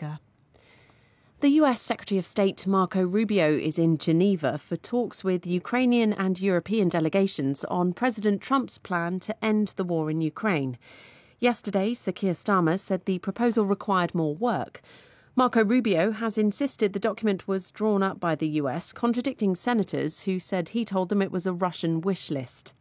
Alaska. The US Secretary of State Marco Rubio is in Geneva for talks with Ukrainian and European delegations on President Trump's plan to end the war in Ukraine. Yesterday, Sir Keir Starmer said the proposal required more work. Marco Rubio has insisted the document was drawn up by the US, contradicting senators who said he told them it was a Russian wish list.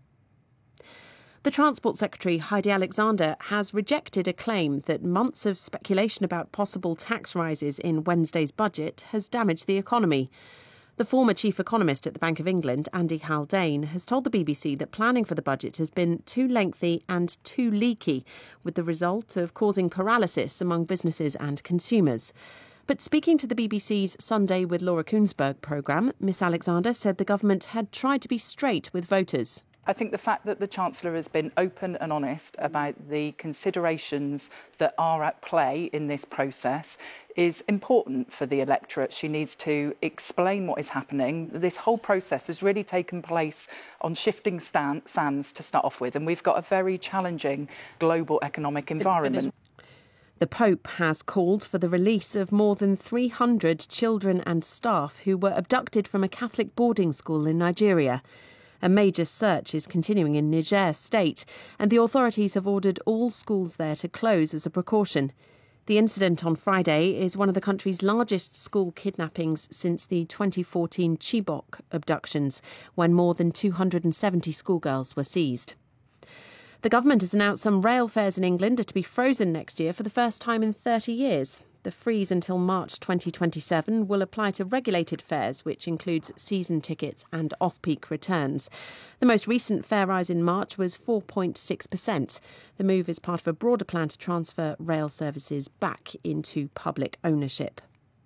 The Transport Secretary, Heidi Alexander, has rejected a claim that months of speculation about possible tax rises in Wednesday's budget has damaged the economy. The former chief economist at the Bank of England, Andy Haldane, has told the BBC that planning for the budget has been too lengthy and too leaky, with the result of causing paralysis among businesses and consumers. But speaking to the BBC's Sunday with Laura Kuenssberg programme, Miss Alexander said the government had tried to be straight with voters. I think the fact that the Chancellor has been open and honest about the considerations that are at play in this process is important for the electorate. She needs to explain what is happening. This whole process has really taken place on shifting sands to start off with, and we've got a very challenging global economic environment. The Pope has called for the release of more than 300 children and staff who were abducted from a Catholic boarding school in Nigeria. A major search is continuing in Niger State, and the authorities have ordered all schools there to close as a precaution. The incident on Friday is one of the country's largest school kidnappings since the 2014 Chibok abductions, when more than 270 schoolgirls were seized. The government has announced some rail fares in England are to be frozen next year for the first time in 30 years. The freeze until March 2027 will apply to regulated fares, which includes season tickets and off-peak returns. The most recent fare rise in March was 4.6%. The move is part of a broader plan to transfer rail services back into public ownership.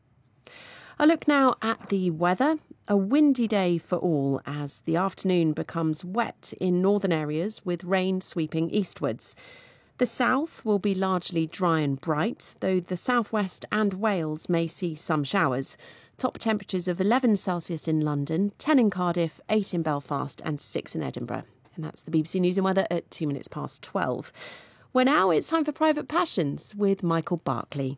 A look now at the weather. A windy day for all as the afternoon becomes wet in northern areas with rain sweeping eastwards. The south will be largely dry and bright, though the southwest and Wales may see some showers. Top temperatures of 11 Celsius in London, 10 in Cardiff, 8 in Belfast and 6 in Edinburgh. And that's the BBC News and Weather at 2 minutes past 12. Well, now it's time for Private Passions with Michael Barclay.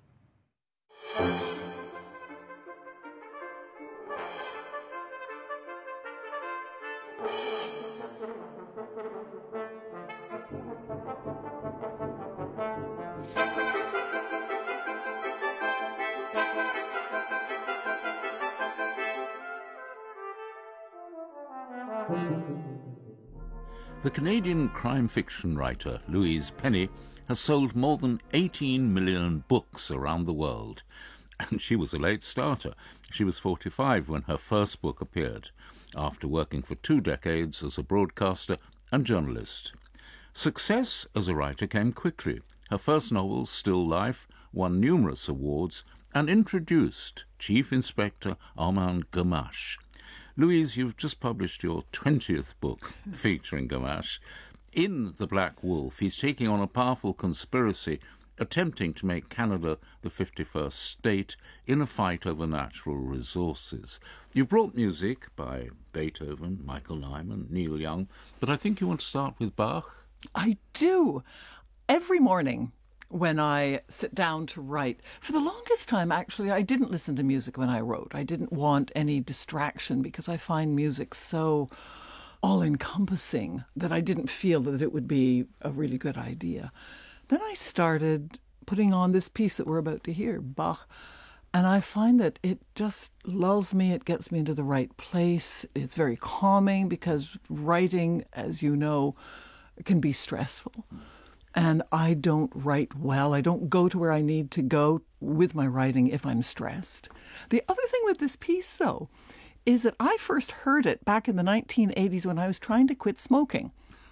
The Canadian crime fiction writer Louise Penny has sold more than 18 million books around the world. And she was a late starter. She was 45 when her first book appeared, after working for 2 decades as a broadcaster and journalist. Success as a writer came quickly. Her first novel, Still Life, won numerous awards and introduced Chief Inspector Armand Gamache. Louise, you've just published your 20th book featuring Gamache. In The Black Wolf, he's taking on a powerful conspiracy attempting to make Canada the 51st state in a fight over natural resources. You've brought music by Beethoven, Michael Nyman, Neil Young, but I think you want to start with Bach? I do. Every morning when I sit down to write, for the longest time, actually, I didn't listen to music when I wrote. I didn't want any distraction because I find music so all-encompassing that I didn't feel that it would be a really good idea. Then I started putting on this piece that we're about to hear, Bach, and I find that it just lulls me, it gets me into the right place. It's very calming because writing, as you know, can be stressful. And I don't write well. I don't go to where I need to go with my writing if I'm stressed. The other thing with this piece, though, is that I first heard it back in the 1980s when I was trying to quit smoking.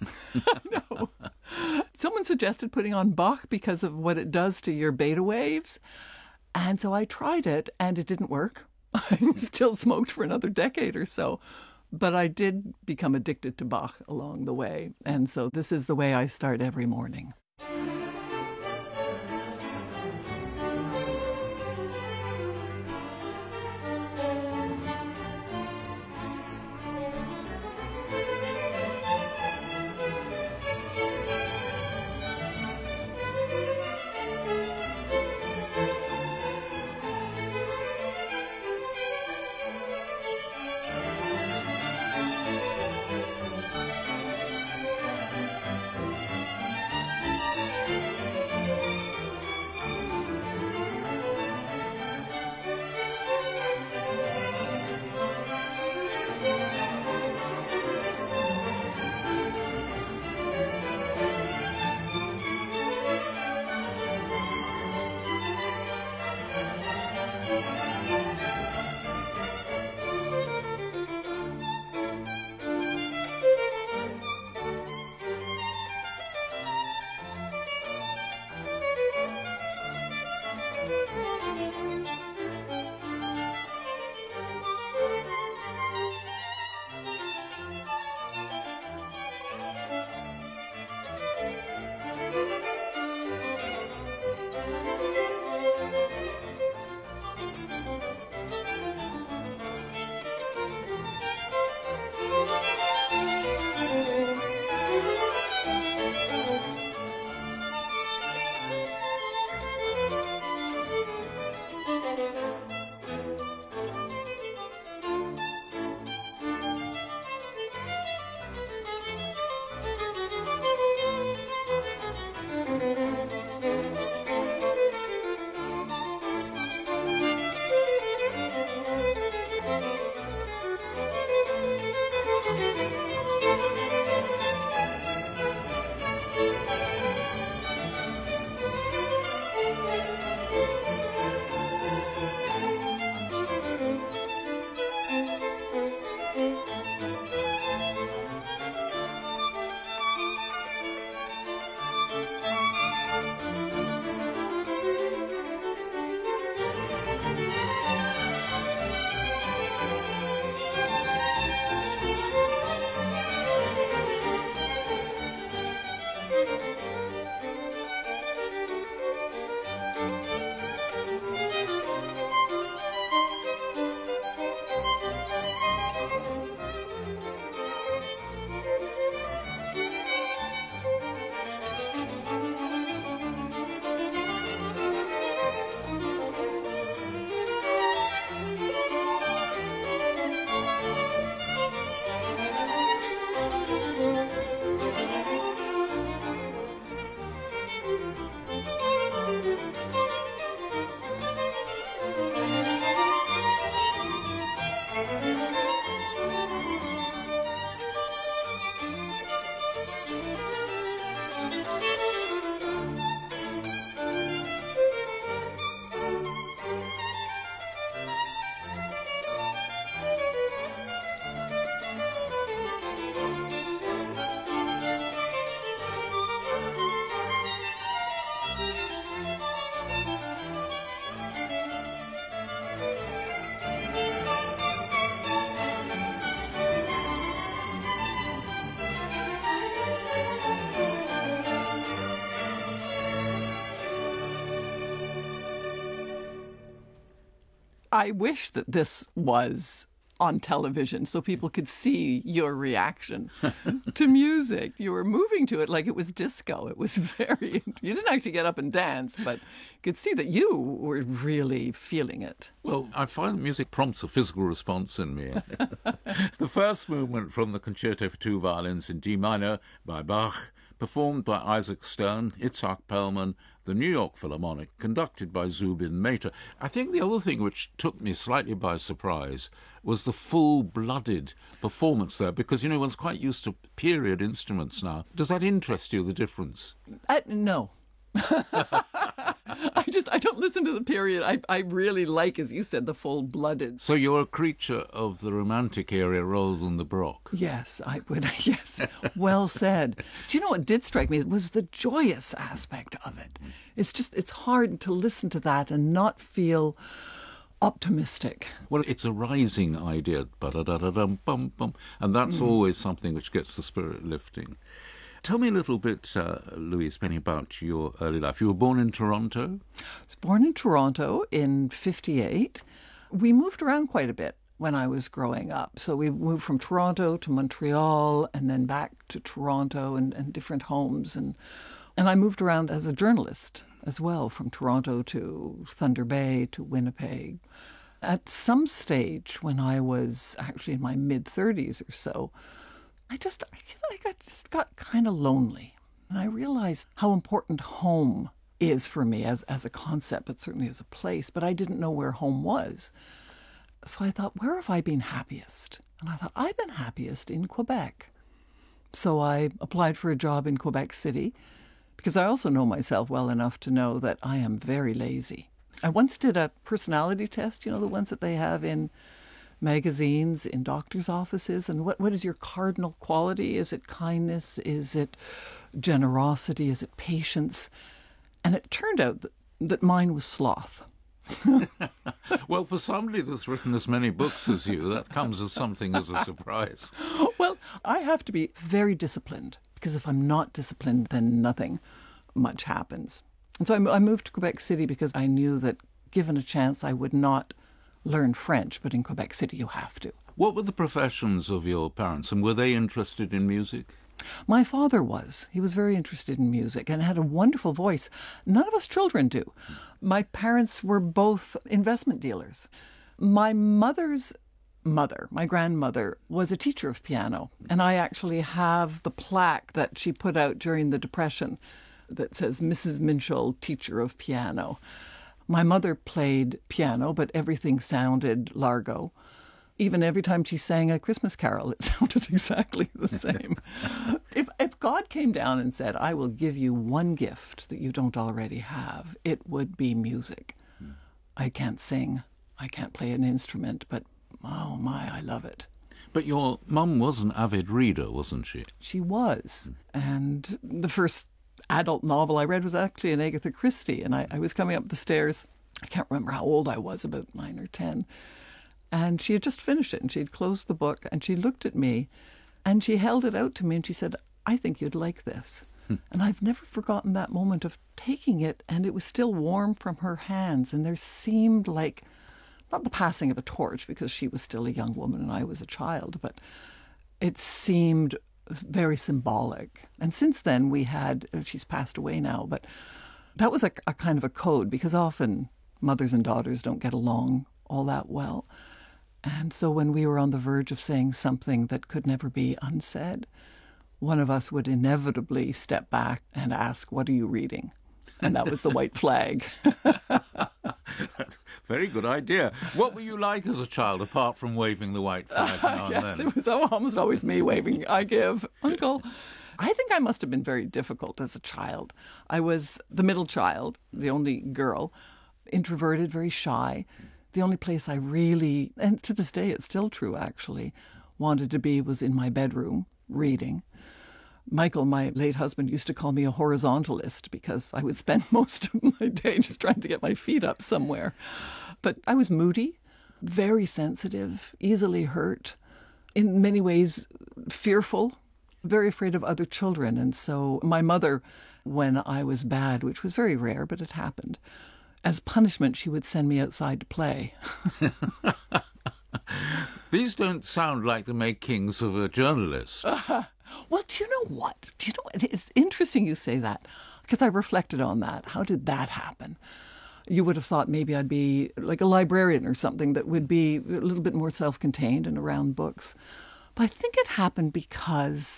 No. Someone suggested putting on Bach because of what it does to your beta waves. And so I tried it, and it didn't work. I still smoked for another decade or so. But I did become addicted to Bach along the way. And so this is the way I start every morning. I wish that this was on television so people could see your reaction to music. You were moving to it like it was disco. It was very, you didn't actually get up and dance, but you could see that you were really feeling it. Well, I find music prompts a physical response in me. The first movement from the Concerto for Two Violins in D minor by Bach, performed by Isaac Stern, Itzhak Perlman, the New York Philharmonic, conducted by Zubin Mehta. I think the other thing which took me slightly by surprise was the full-blooded performance there, because, you know, one's quite used to period instruments now. Does that interest you, the difference? No. I don't listen to the period. I really like, as you said, the full-blooded. So you're a creature of the Romantic era rather than the Baroque? Yes, I would. Yes, well said. Do you know what did strike me? It was the joyous aspect of it. It's hard to listen to that and not feel optimistic. Well, it's a rising idea, ba-da-da-da-dum-bum-bum, and that's always something which gets the spirit lifting. Tell me a little bit, Louise Penny, about your early life. You were born in Toronto? I was born in Toronto in 1958. We moved around quite a bit when I was growing up. So we moved from Toronto to Montreal and then back to Toronto and different homes. And I moved around as a journalist as well, from Toronto to Thunder Bay to Winnipeg. At some stage when I was actually in my mid-30s or so, I just got kind of lonely. And I realized how important home is for me as a concept, but certainly as a place. But I didn't know where home was. So I thought, where have I been happiest? And I thought, I've been happiest in Quebec. So I applied for a job in Quebec City, because I also know myself well enough to know that I am very lazy. I once did a personality test, you know, the ones that they have in magazines, in doctors' offices, and what is your cardinal quality? Is it kindness? Is it generosity? Is it patience? And it turned out that mine was sloth. Well, for somebody that's written as many books as you, that comes as something as a surprise. Well, I have to be very disciplined, because if I'm not disciplined, then nothing much happens. And so I moved to Quebec City because I knew that given a chance, I would not learn French, but in Quebec City you have to. What were the professions of your parents, and were they interested in music? My father was. He was very interested in music and had a wonderful voice. None of us children do. My parents were both investment dealers. My mother's mother, my grandmother, was a teacher of piano, and I actually have the plaque that she put out during the Depression that says Mrs. Minchell, teacher of piano. My mother played piano, but everything sounded Largo. Even every time she sang a Christmas carol, it sounded exactly the same. If God came down and said, I will give you one gift that you don't already have, it would be music. I can't sing, I can't play an instrument, but oh my, I love it. But your mum was an avid reader, wasn't she? She was. And the first adult novel I read was actually an Agatha Christie, and I was coming up the stairs. I can't remember how old I was, about 9 or 10. And she had just finished it, and she had closed the book, and she looked at me, and she held it out to me, and she said, I think you'd like this. And I've never forgotten that moment of taking it, and it was still warm from her hands, and there seemed like, not the passing of a torch, because she was still a young woman and I was a child, but it seemed very symbolic. And since then we had, she's passed away now, but that was a kind of a code, because often mothers and daughters don't get along all that well. And so when we were on the verge of saying something that could never be unsaid, one of us would inevitably step back and ask, what are you reading? And that was the white flag. Very good idea. What were you like as a child, apart from waving the white flag now and Yes, then? it was almost always me waving, I give, uncle. I think I must have been very difficult as a child. I was the middle child, the only girl, introverted, very shy. The only place I really, and to this day it's still true actually, wanted to be was in my bedroom, reading. Michael, my late husband, used to call me a horizontalist because I would spend most of my day just trying to get my feet up somewhere. But I was moody, very sensitive, easily hurt, in many ways fearful, very afraid of other children. And so my mother, when I was bad, which was very rare, but it happened, as punishment, she would send me outside to play. These don't sound like the makings of a journalist. Well, do you know what? It's interesting you say that, because I reflected on that. How did that happen? You would have thought maybe I'd be like a librarian or something that would be a little bit more self-contained and around books. But I think it happened because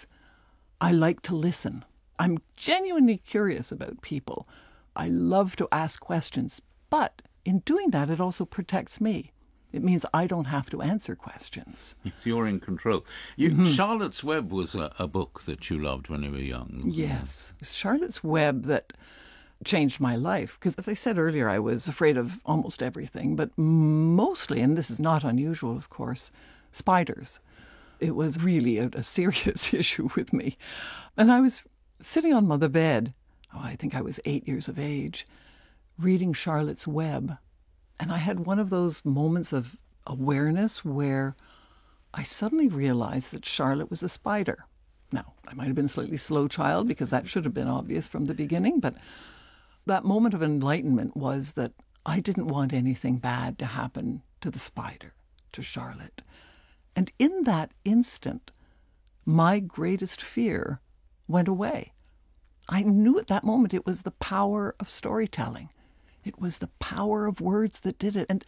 I like to listen. I'm genuinely curious about people. I love to ask questions, but in doing that, it also protects me. It means I don't have to answer questions. You're in control. Charlotte's Web was a book that you loved when you were young. Yes. It was Charlotte's Web that changed my life. Because as I said earlier, I was afraid of almost everything, but mostly, and this is not unusual, of course, spiders. It was really a serious issue with me. And I was sitting on the bed, I think I was 8 years of age, reading Charlotte's Web. And I had one of those moments of awareness where I suddenly realized that Charlotte was a spider. Now, I might have been a slightly slow child because that should have been obvious from the beginning, but that moment of enlightenment was that I didn't want anything bad to happen to the spider, to Charlotte. And in that instant, my greatest fear went away. I knew at that moment it was the power of storytelling. It was the power of words that did it. And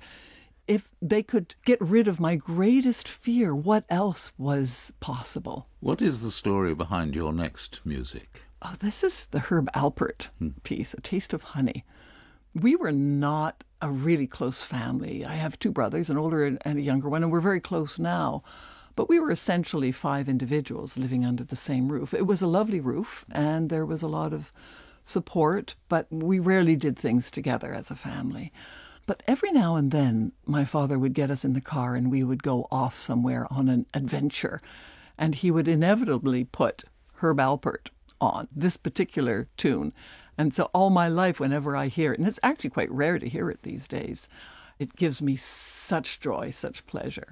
if they could get rid of my greatest fear, what else was possible? What is the story behind your next music? Oh, this is the Herb Alpert piece, A Taste of Honey. We were not a really close family. I have 2 brothers, an older and a younger one, and we're very close now. But we were essentially 5 individuals living under the same roof. It was a lovely roof, and there was a lot of support, but we rarely did things together as a family. But every now and then, my father would get us in the car and we would go off somewhere on an adventure. And he would inevitably put Herb Alpert on, this particular tune. And so all my life, whenever I hear it, and it's actually quite rare to hear it these days, it gives me such joy, such pleasure.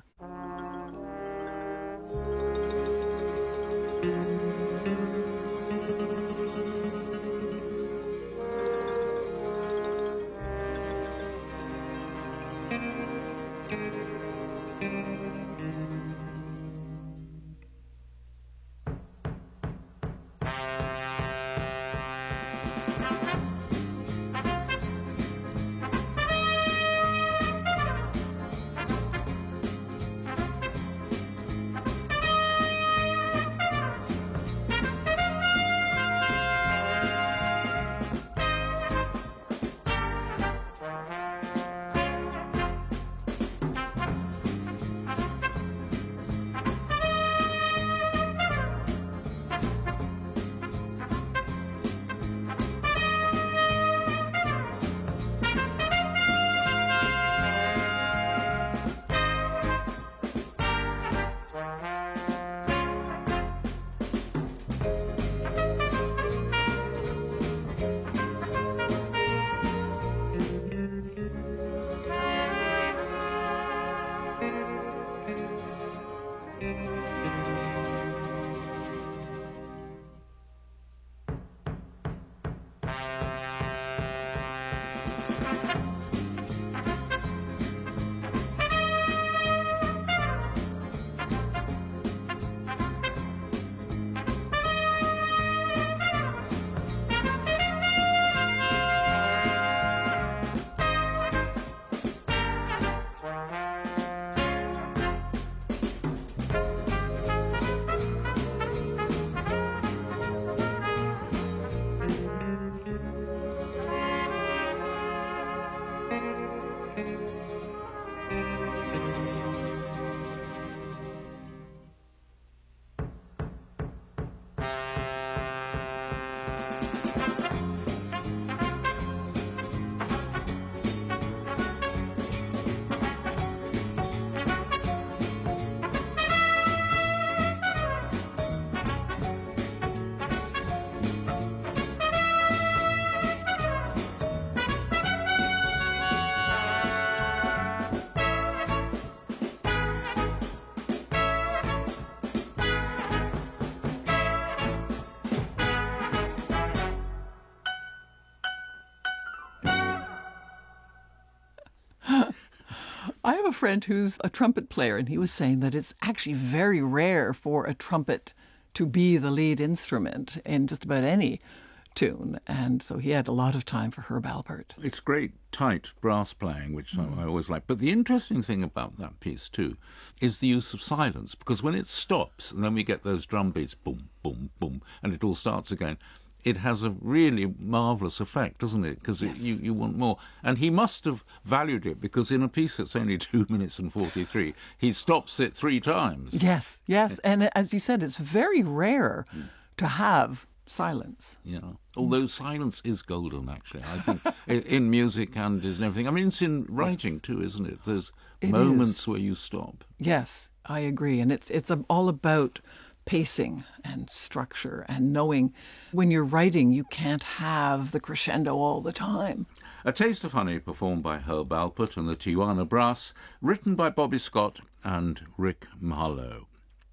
I have a friend who's a trumpet player, and he was saying that it's actually very rare for a trumpet to be the lead instrument in just about any tune. And so he had a lot of time for Herb Alpert. It's great, tight brass playing, which I always like. But the interesting thing about that piece, too, is the use of silence, because when it stops, and then we get those drum beats, boom, boom, boom, and it all starts again, it has a really marvellous effect, doesn't it? Because Yes. you want more. And he must have valued it, because in a piece that's only 2 minutes and 43, he stops it 3 times. Yes, yes. And as you said, it's very rare to have silence. Yeah. Although silence is golden, actually, I think, in music and in everything. I mean, it's in writing, too, isn't it? There's moments where you stop. Yes, I agree. And it's all about pacing and structure and knowing when you're writing, you can't have the crescendo all the time. A Taste of Honey, performed by Herb Alpert and the Tijuana Brass, written by Bobby Scott and Rick Marlowe.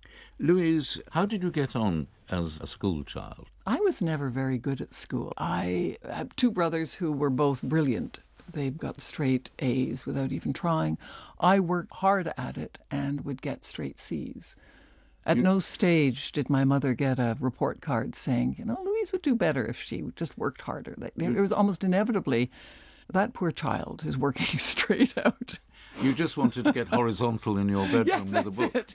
Louise, how did you get on as a school child? I was never very good at school. I have 2 brothers who were both brilliant. They got straight A's without even trying. I worked hard at it and would get straight C's. At no stage did my mother get a report card saying, Louise would do better if she just worked harder. It was almost inevitably, that poor child is working straight out. You just wanted to get horizontal in your bedroom with a book.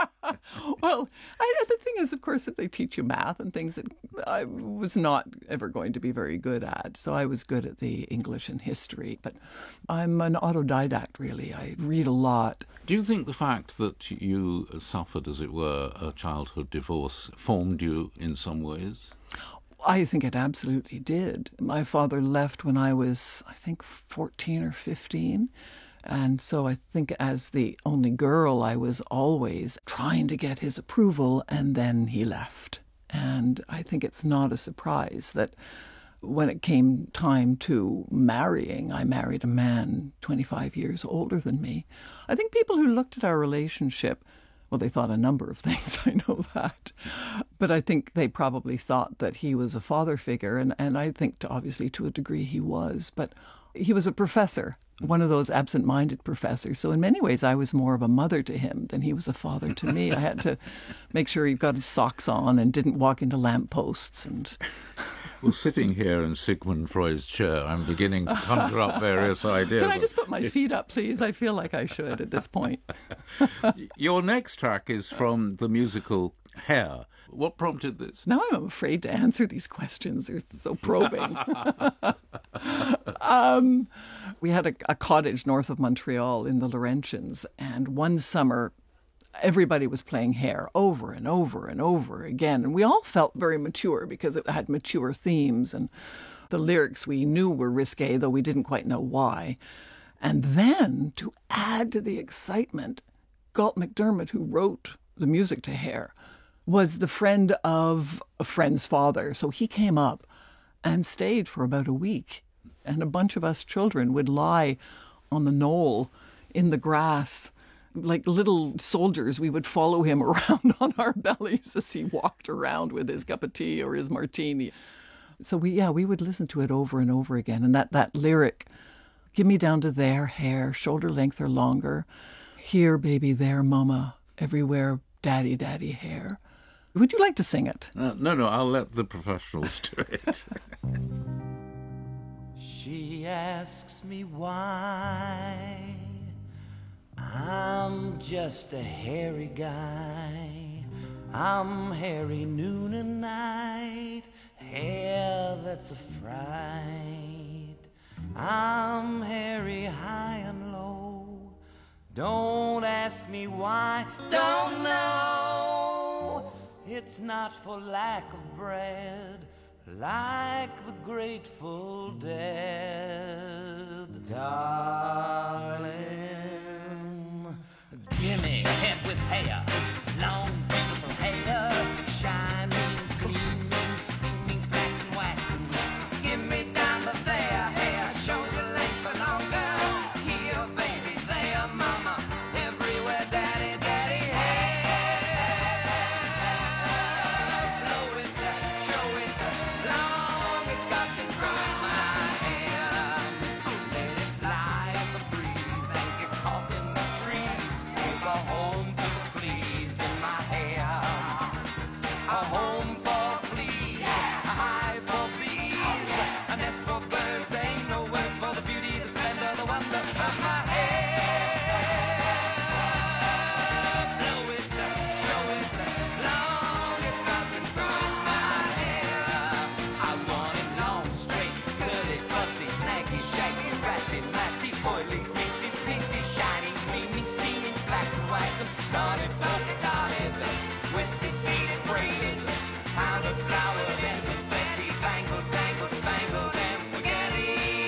Well, the thing is, of course, that they teach you math and things that I was not ever going to be very good at. So I was good at the English and history. But I'm an autodidact, really. I read a lot. Do you think the fact that you suffered, as it were, a childhood divorce formed you in some ways? I think it absolutely did. My father left when I was, I think, 14 or 15. And so I think as the only girl, I was always trying to get his approval, and then he left. And I think it's not a surprise that when it came time to marrying, I married a man 25 years older than me. I think people who looked at our relationship, well, they thought a number of things, I know that. But I think they probably thought that he was a father figure, and I think obviously to a degree he was. But he was a professor, one of those absent-minded professors. So in many ways, I was more of a mother to him than he was a father to me. I had to make sure he got his socks on and didn't walk into lampposts and... Well, sitting here in Sigmund Freud's chair, I'm beginning to conjure up various ideas. Can I just put my feet up, please? I feel like I should at this point. Your next track is from the musical Hair. What prompted this? Now I'm afraid to answer these questions. They're so probing. We had a cottage north of Montreal in the Laurentians, and one summer everybody was playing Hair over and over and over again. And we all felt very mature because it had mature themes, and the lyrics we knew were risque, though we didn't quite know why. And then, to add to the excitement, Galt MacDermot, who wrote the music to Hair, was the friend of a friend's father. So he came up and stayed for about a week. And a bunch of us children would lie on the knoll in the grass. Like little soldiers, we would follow him around on our bellies as he walked around with his cup of tea or his martini. So we would listen to it over and over again. And that lyric, give me down to there, hair, shoulder length or longer. Here, baby, there, mama, everywhere, daddy, daddy, hair. Would you like to sing it? No, I'll let the professionals do it. She asks me why I'm just a hairy guy. I'm hairy noon and night, hair that's a fright. I'm hairy high and low. Don't ask me why, don't know. It's not for lack of bread, like the Grateful Dead. Darling, gimme head with hair, long beautiful hair, shining, gleaming, steaming, flaxen, waxen. Gimme down to there, hair, shoulder length or longer. Here, baby, there, mama, everywhere, daddy, daddy, hair. Blow it, show it, long as God can grow my hair. Let it fly on the breeze and get caught in the trees. Go home to the fleas in my hair. A home for fleas, a hive for bees, a nest for birds. Ain't no words for the beauty, the splendor, the wonder of my hair. Blow it, show it, long as God can grow my hair. I want it long, straight, curly, fuzzy, snaggy, shaggy, ratty, matty, oily, greasy, piecey, shiny, gleaming, steaming, flaxen, waxen, knotted, polka dotted, twisted, beaded, braided, powdered, flowered, and confetti, bangled, tangled, spangled, and spaghetti.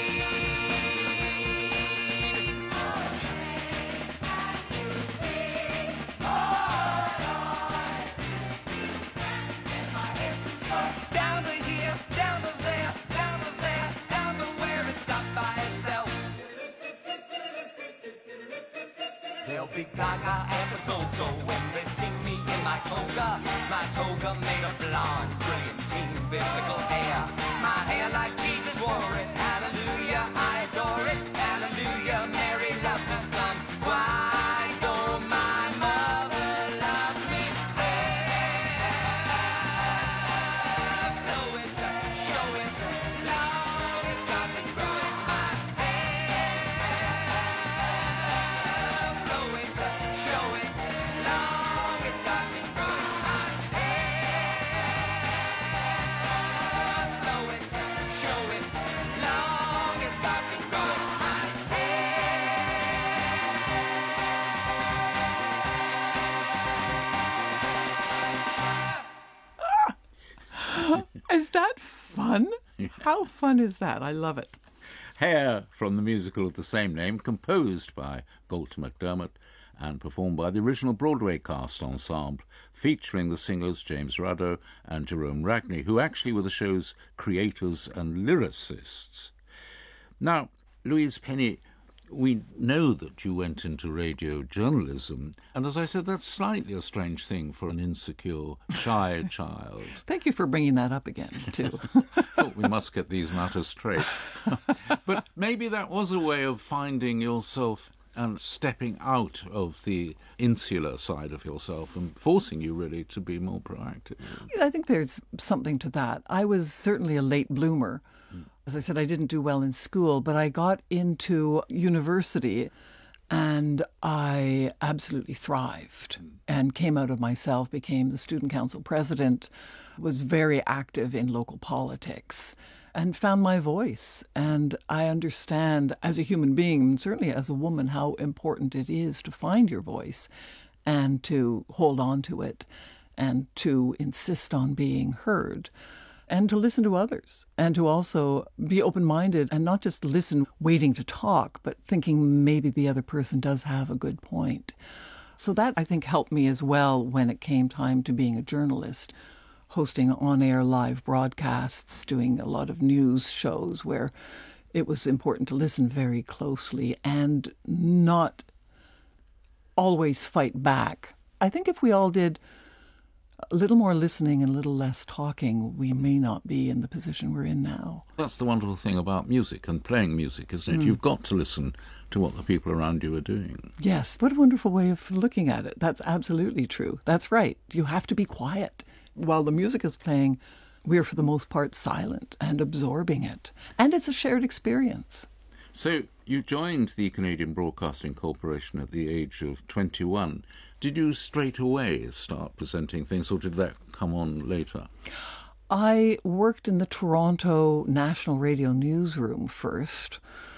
Down to here, down to there, down to there, down to where it stops by itself. They'll be gaga and the go-go when they see me in my toga made of blonde, brilliant, teen, biblical hair. My hair like Jesus wore it, hallelujah, I adore it, hallelujah, Mary loved her son. Why don't my mother love me? Hair, blow it, show it, long as God can grow my hair. Blow it, show it, long as God can grow my hair. Blow it, show it, long as God can grow my hair. Is that fun? How fun is that? I love it. Hair from the musical of the same name, composed by Galt MacDermot and performed by the original Broadway cast ensemble, featuring the singers James Ruddo and Jerome Ragney, who actually were the show's creators and lyricists. Now, Louise Penny, we know that you went into radio journalism, and as I said, that's slightly a strange thing for an insecure, shy child. Thank you for bringing that up again, too. Thought we must get these matters straight. But maybe that was a way of finding yourself and stepping out of the insular side of yourself and forcing you really to be more proactive. I think there's something to that. I was certainly a late bloomer. As I said, I didn't do well in school, but I got into university and I absolutely thrived and came out of myself, became the student council president, was very active in local politics and found my voice. And I understand as a human being, and certainly as a woman, how important it is to find your voice and to hold on to it and to insist on being heard. And to listen to others, and to also be open-minded and not just listen waiting to talk, but thinking maybe the other person does have a good point. So that, I think, helped me as well when it came time to being a journalist, hosting on-air live broadcasts, doing a lot of news shows where it was important to listen very closely and not always fight back. I think if we all did a little more listening and a little less talking, we may not be in the position we're in now. That's the wonderful thing about music and playing music, isn't it? You've got to listen to what the people around you are doing. Yes, what a wonderful way of looking at it. That's absolutely true. That's right. You have to be quiet. While the music is playing, we're for the most part silent and absorbing it. And it's a shared experience. So you joined the Canadian Broadcasting Corporation at the age of 21. Did you straight away start presenting things, or did that come on later? I worked in the Toronto National Radio Newsroom first.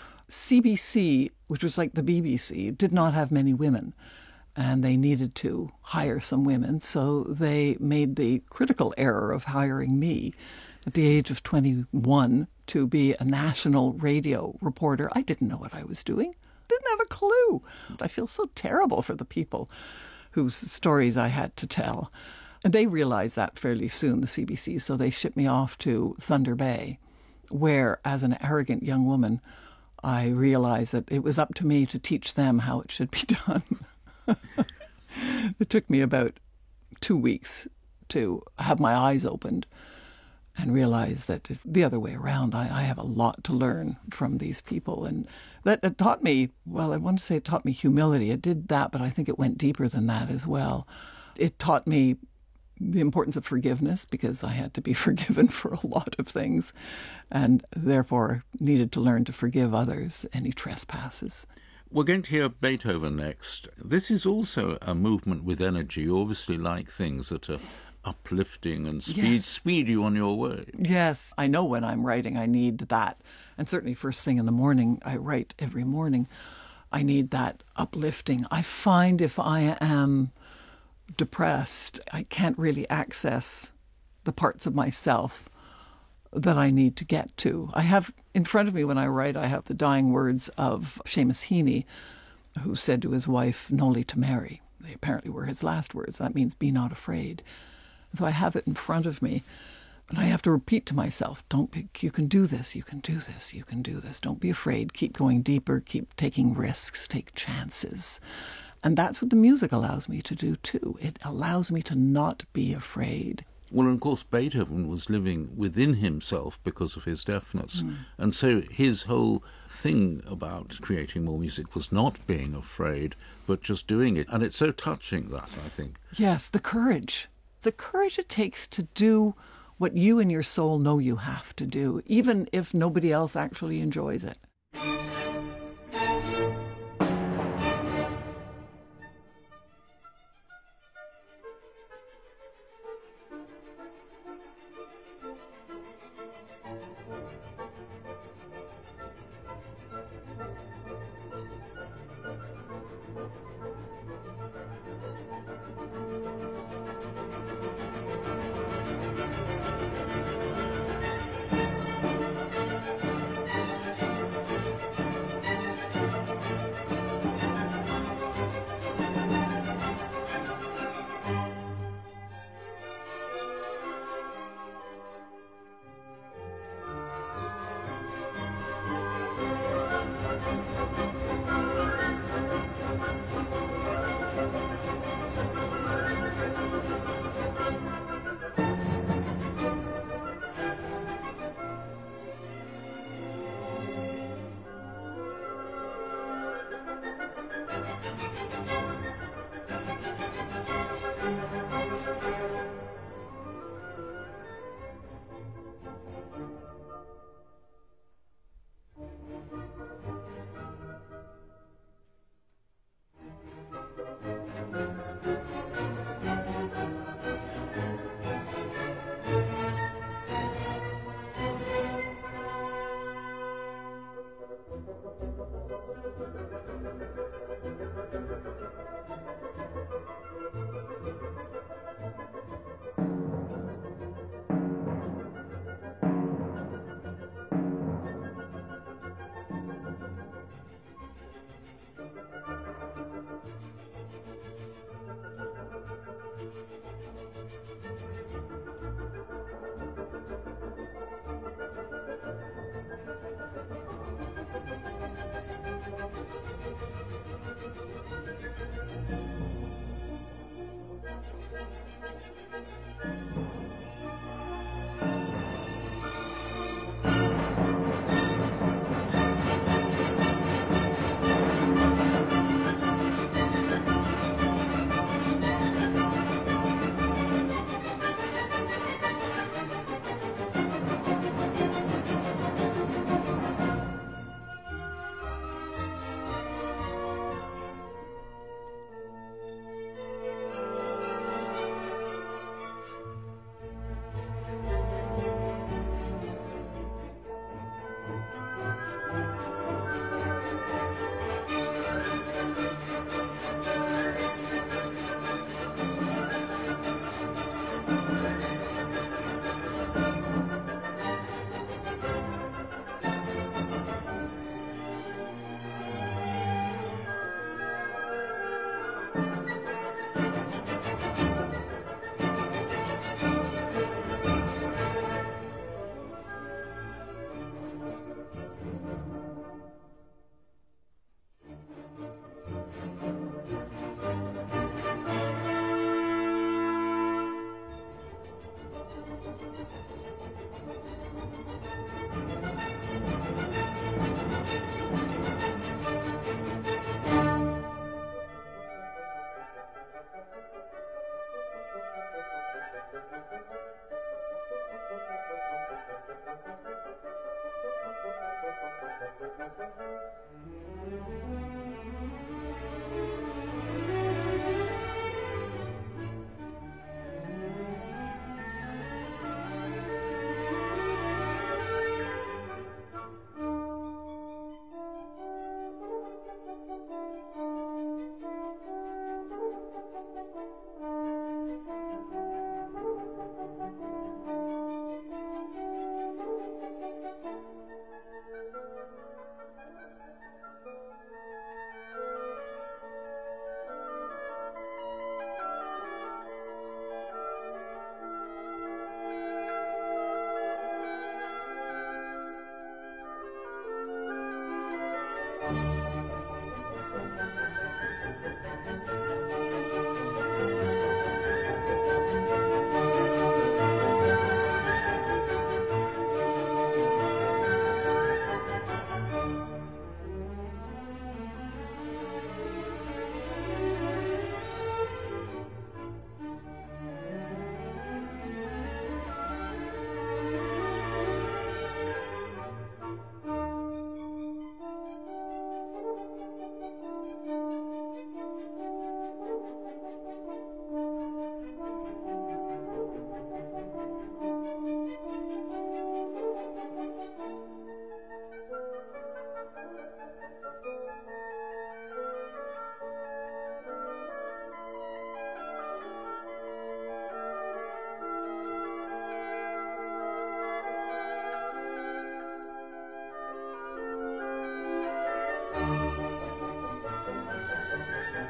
CBC, which was like the BBC, did not have many women, and they needed to hire some women, so they made the critical error of hiring me at the age of 21 to be a national radio reporter. I didn't know what I was doing. Didn't have a clue. I feel so terrible for the people whose stories I had to tell. And they realized that fairly soon, the CBC, so they shipped me off to Thunder Bay, where, as an arrogant young woman, I realized that it was up to me to teach them how it should be done. It took me about 2 weeks to have my eyes opened and realize that it's the other way around. I have a lot to learn from these people. And that taught me, well, I want to say it taught me humility. It did that, but I think it went deeper than that as well. It taught me the importance of forgiveness, because I had to be forgiven for a lot of things and therefore needed to learn to forgive others any trespasses. We're going to hear Beethoven next. This is also a movement with energy. You obviously like things that are uplifting and speed you on your way. Yes, I know when I'm writing I need that. And certainly first thing in the morning, I write every morning, I need that uplifting. I find if I am depressed, I can't really access the parts of myself that I need to get to. I have in front of me when I write, I have the dying words of Seamus Heaney, who said to his wife, "Noli timere." They apparently were his last words. That means be not afraid. So I have it in front of me, and I have to repeat to myself, you can do this, you can do this, you can do this. Don't be afraid. Keep going deeper, keep taking risks, take chances. And that's what the music allows me to do too. It allows me to not be afraid. Well, and of course, Beethoven was living within himself because of his deafness. And so his whole thing about creating more music was not being afraid, but just doing it. And it's so touching, that, I think. Yes, the courage it takes to do what you and your soul know you have to do, even if nobody else actually enjoys it.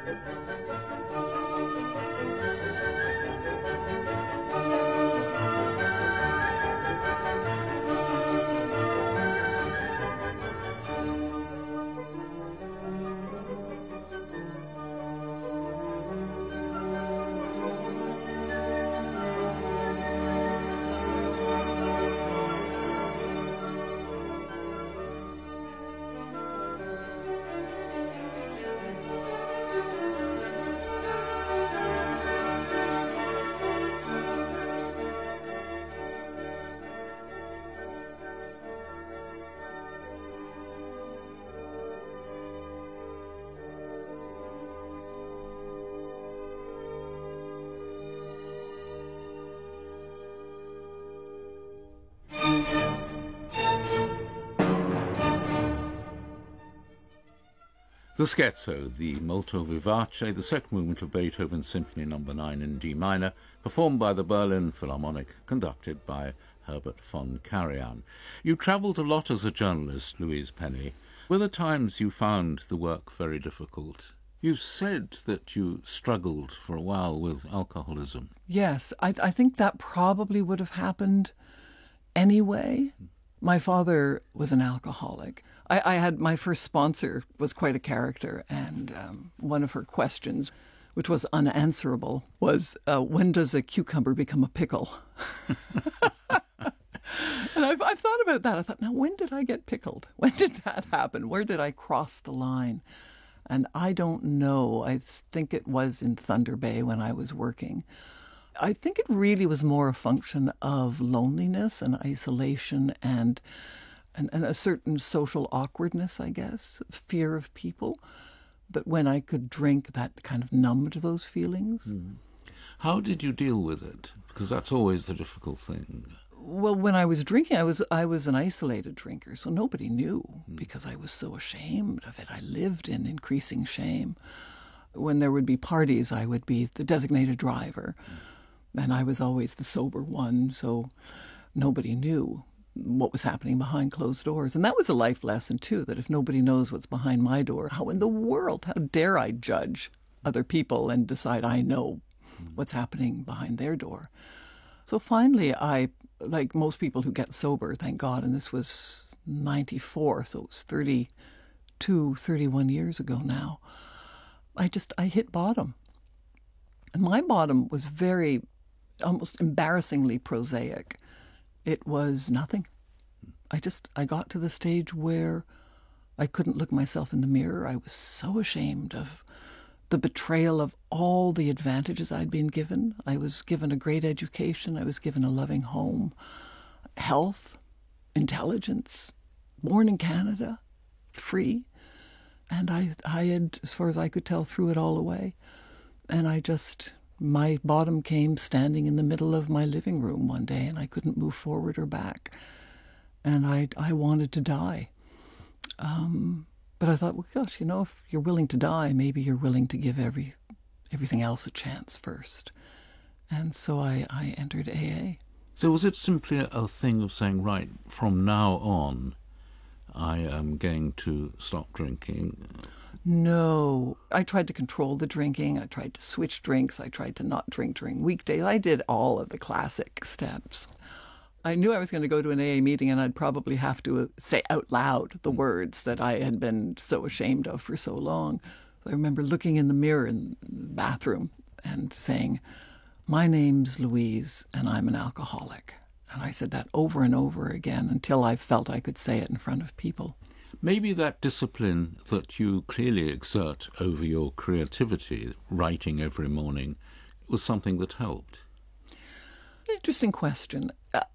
The Scherzo, the Molto Vivace, the second movement of Beethoven's Symphony No. 9 in D minor, performed by the Berlin Philharmonic, conducted by Herbert von Karajan. You travelled a lot as a journalist, Louise Penny. Were there times you found the work very difficult? You said that you struggled for a while with alcoholism. Yes, I think that probably would have happened anyway. My father was an alcoholic. I had my first sponsor was quite a character, and one of her questions, which was unanswerable, was, when does a cucumber become a pickle? And I've thought about that. I thought, now, when did I get pickled? When did that happen? Where did I cross the line? And I don't know. I think it was in Thunder Bay when I was working. I think it really was more a function of loneliness and isolation and a certain social awkwardness, I guess, fear of people. But when I could drink, that kind of numbed those feelings. Mm. How did you deal with it? Because that's always the difficult thing. Well, when I was drinking, I was an isolated drinker, so nobody knew because I was so ashamed of it. I lived in increasing shame. When there would be parties, I would be the designated driver, and I was always the sober one, so nobody knew what was happening behind closed doors. And that was a life lesson, too, that if nobody knows what's behind my door, how in the world, how dare I judge other people and decide I know what's happening behind their door? So finally, I, like most people who get sober, thank God, and this was 94, so it was 31 years ago now, I hit bottom. And my bottom was very, almost embarrassingly prosaic. It was nothing. I got to the stage where I couldn't look myself in the mirror. I was so ashamed of the betrayal of all the advantages I'd been given. I was given a great education. I was given a loving home, health, intelligence, born in Canada, free. And I had, as far as I could tell, threw it all away. And my bottom came standing in the middle of my living room one day, and I couldn't move forward or back. And I wanted to die. But I thought, well, gosh, if you're willing to die, maybe you're willing to give everything else a chance first. And so I entered AA. So was it simply a thing of saying, right, from now on, I am going to stop drinking? No. I tried to control the drinking. I tried to switch drinks. I tried to not drink during weekdays. I did all of the classic steps. I knew I was going to go to an AA meeting and I'd probably have to say out loud the words that I had been so ashamed of for so long. I remember looking in the mirror in the bathroom and saying, "My name's Louise and I'm an alcoholic." And I said that over and over again until I felt I could say it in front of people. Maybe that discipline that you clearly exert over your creativity, writing every morning, was something that helped. Interesting question.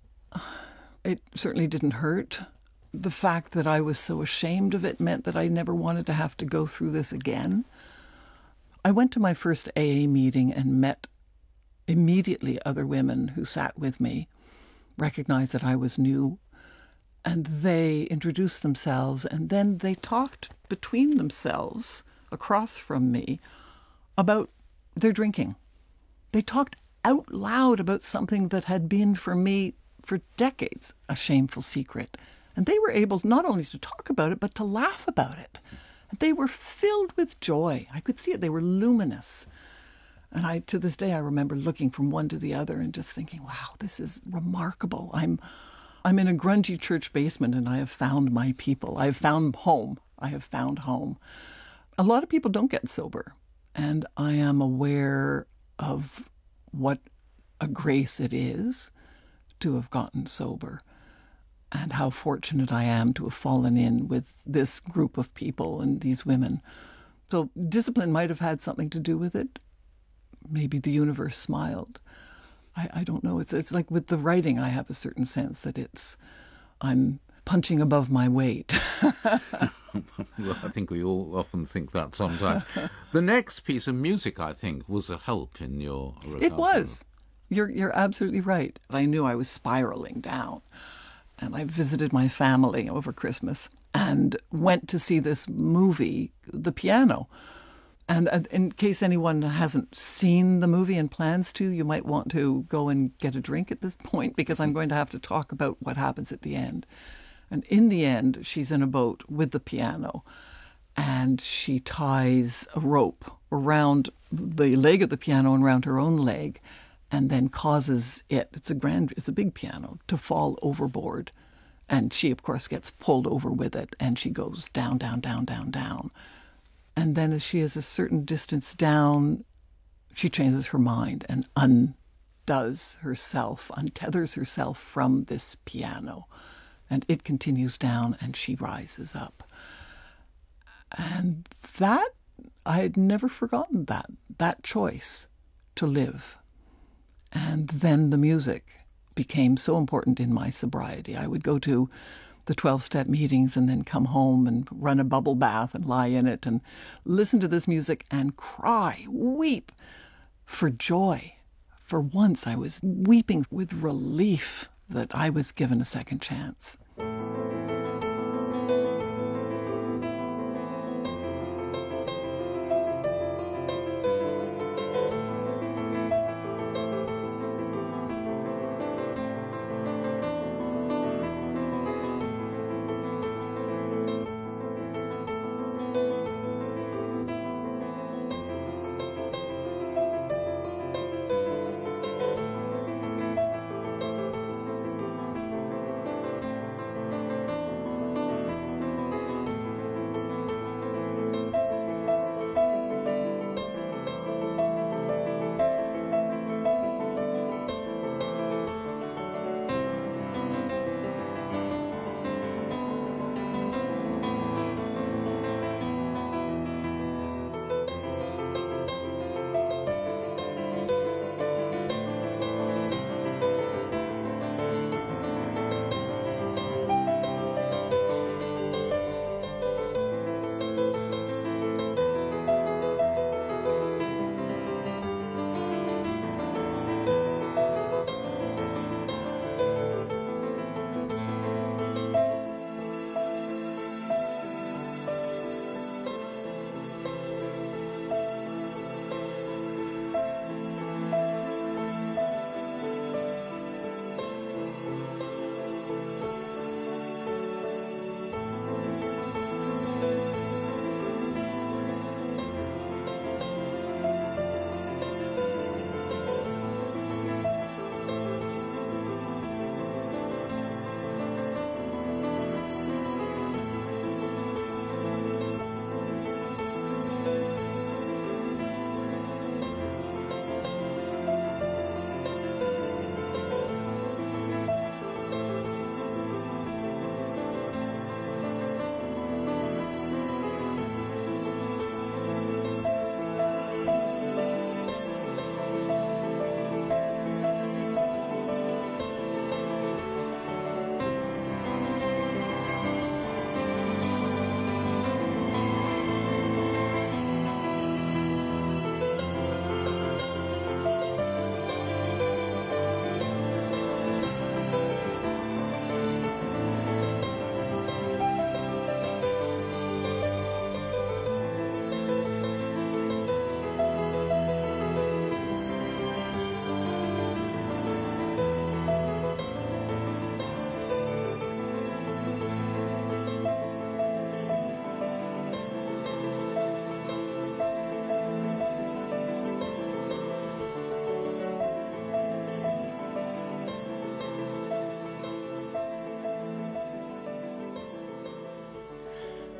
It certainly didn't hurt. The fact that I was so ashamed of it meant that I never wanted to have to go through this again. I went to my first AA meeting and met immediately other women who sat with me, recognized that I was new, and they introduced themselves, and then they talked between themselves across from me about their drinking. They talked out loud about something that had been for me for decades a shameful secret. And they were able not only to talk about it, but to laugh about it. They were filled with joy. I could see it. They were luminous. And to this day, I remember looking from one to the other and just thinking, wow, this is remarkable. I'm in a grungy church basement and I have found my people. I have found home. I have found home. A lot of people don't get sober. And I am aware of what a grace it is to have gotten sober and how fortunate I am to have fallen in with this group of people and these women. So discipline might have had something to do with it. Maybe the universe smiled. I don't know. It's like with the writing, I have a certain sense that I'm punching above my weight. Well, I think we all often think that sometimes. The next piece of music, I think, was a help in your recovery. It was. You're absolutely right. I knew I was spiraling down. And I visited my family over Christmas and went to see this movie, The Piano. And in case anyone hasn't seen the movie and plans to, you might want to go and get a drink at this point, because I'm going to have to talk about what happens at the end. And in the end, she's in a boat with the piano, and she ties a rope around the leg of the piano and around her own leg, and then causes it's a big piano, to fall overboard. And she, of course, gets pulled over with it, and she goes down, down, down, down, down. And then as she is a certain distance down, she changes her mind and untethers herself from this piano. And it continues down and she rises up. And that, I had never forgotten that choice to live. And then the music became so important in my sobriety. I would go to the 12-step meetings and then come home and run a bubble bath and lie in it and listen to this music and cry, weep for joy. For once I was weeping with relief that I was given a second chance.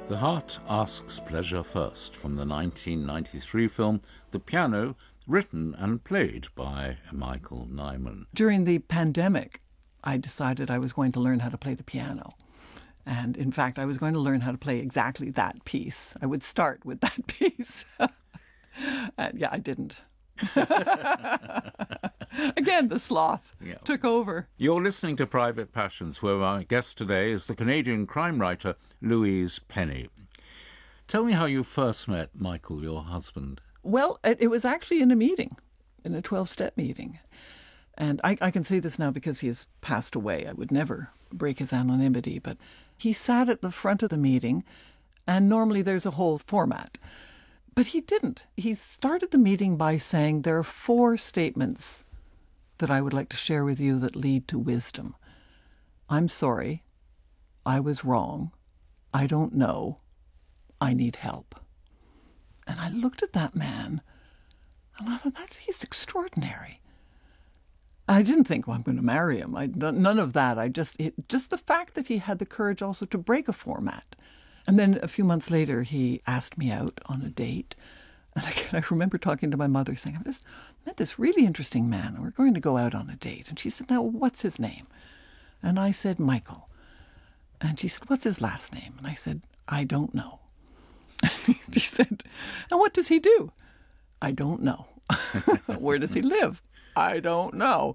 The Heart Asks Pleasure First, from the 1993 film The Piano, written and played by Michael Nyman. During the pandemic, I decided I was going to learn how to play the piano. And in fact, I was going to learn how to play exactly that piece. I would start with that piece. And yeah, I didn't. Again, the sloth took over. You're listening to Private Passions, where our guest today is the Canadian crime writer Louise Penny. Tell me how you first met Michael, your husband. Well, it was actually in a meeting, in a 12-step meeting. And I can say this now because he has passed away. I would never break his anonymity, but he sat at the front of the meeting, and normally there's a whole format. But he didn't. He started the meeting by saying, there are 4 statements that I would like to share with you that lead to wisdom. I'm sorry. I was wrong. I don't know. I need help. And I looked at that man, and I thought, he's extraordinary. I didn't think, well, I'm going to marry him. None of that. Just the fact that he had the courage also to break a format. And then a few months later, he asked me out on a date. And I remember talking to my mother saying, I just met this really interesting man, and we're going to go out on a date. And she said, now, what's his name? And I said, Michael. And she said, what's his last name? And I said, I don't know. She said, and what does he do? I don't know. Where does he live? I don't know.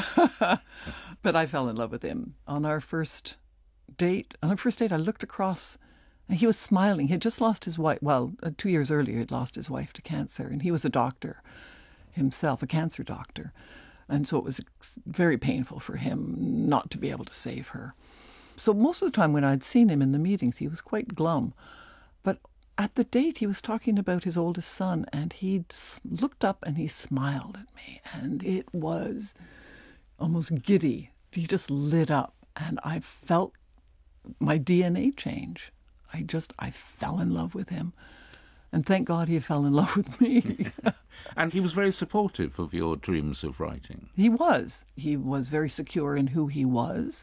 But I fell in love with him. On our first date, I looked across, and he was smiling. He had just lost his wife. Well, 2 years earlier, he'd lost his wife to cancer, and he was a doctor himself, a cancer doctor. And so it was very painful for him not to be able to save her. So most of the time when I'd seen him in the meetings, he was quite glum. But at the date, he was talking about his oldest son, and he looked up and he smiled at me, and it was almost giddy. He just lit up, and I felt my DNA change. I fell in love with him, and thank God he fell in love with me. And he was very supportive of your dreams of writing. He was. He was very secure in who he was,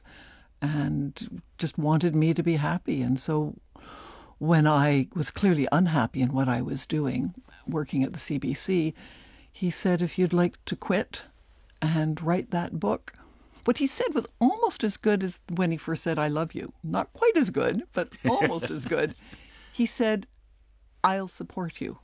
and just wanted me to be happy. And so when I was clearly unhappy in what I was doing, working at the CBC, he said, if you'd like to quit and write that book. What he said was almost as good as when he first said, I love you. Not quite as good, but almost as good. He said, I'll support you.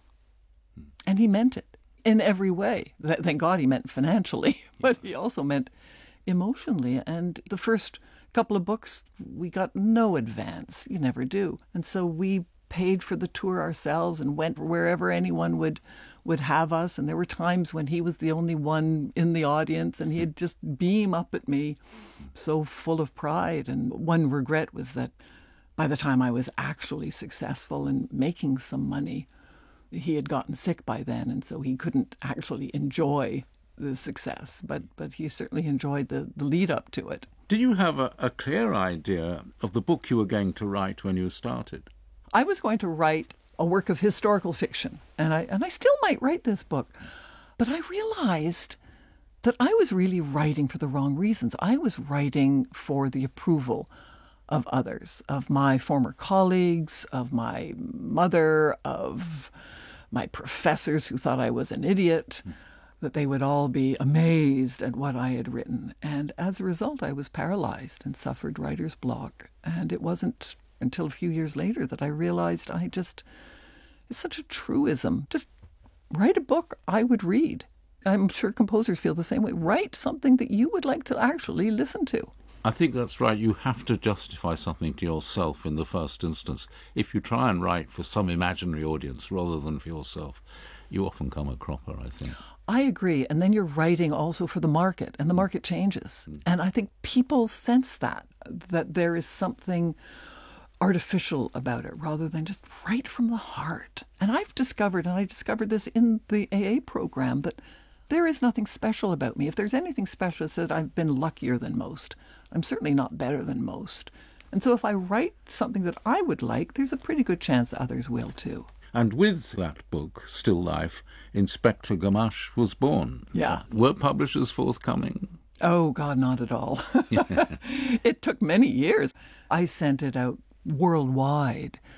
And he meant it in every way. Thank God he meant financially, but he also meant emotionally. And the first couple of books, we got no advance. You never do. And so we paid for the tour ourselves and went wherever anyone would have us. And there were times when he was the only one in the audience, and he'd just beam up at me, so full of pride. And one regret was that by the time I was actually successful in making some money, he had gotten sick by then, and so he couldn't actually enjoy the success. But he certainly enjoyed the lead up to it. Did you have a clear idea of the book you were going to write when you started? I was going to write a work of historical fiction, and I still might write this book. But I realized that I was really writing for the wrong reasons. I was writing for the approval of others, of my former colleagues, of my mother, of my professors who thought I was an idiot, that they would all be amazed at what I had written. And as a result, I was paralyzed and suffered writer's block. And it wasn't until a few years later that I realized it's such a truism. Just write a book I would read. I'm sure composers feel the same way. Write something that you would like to actually listen to. I think that's right. You have to justify something to yourself in the first instance. If you try and write for some imaginary audience rather than for yourself, you often come a cropper, I think. I agree. And then you're writing also for the market, and the market changes. And I think people sense that there is something artificial about it rather than just right from the heart. And I discovered this in the AA program, that there is nothing special about me. If there's anything special, it's that I've been luckier than most. I'm certainly not better than most. And so if I write something that I would like, there's a pretty good chance others will too. And with that book, Still Life, Inspector Gamache was born. Yeah. Were publishers forthcoming? Oh, God, not at all. It took many years. I sent it out worldwide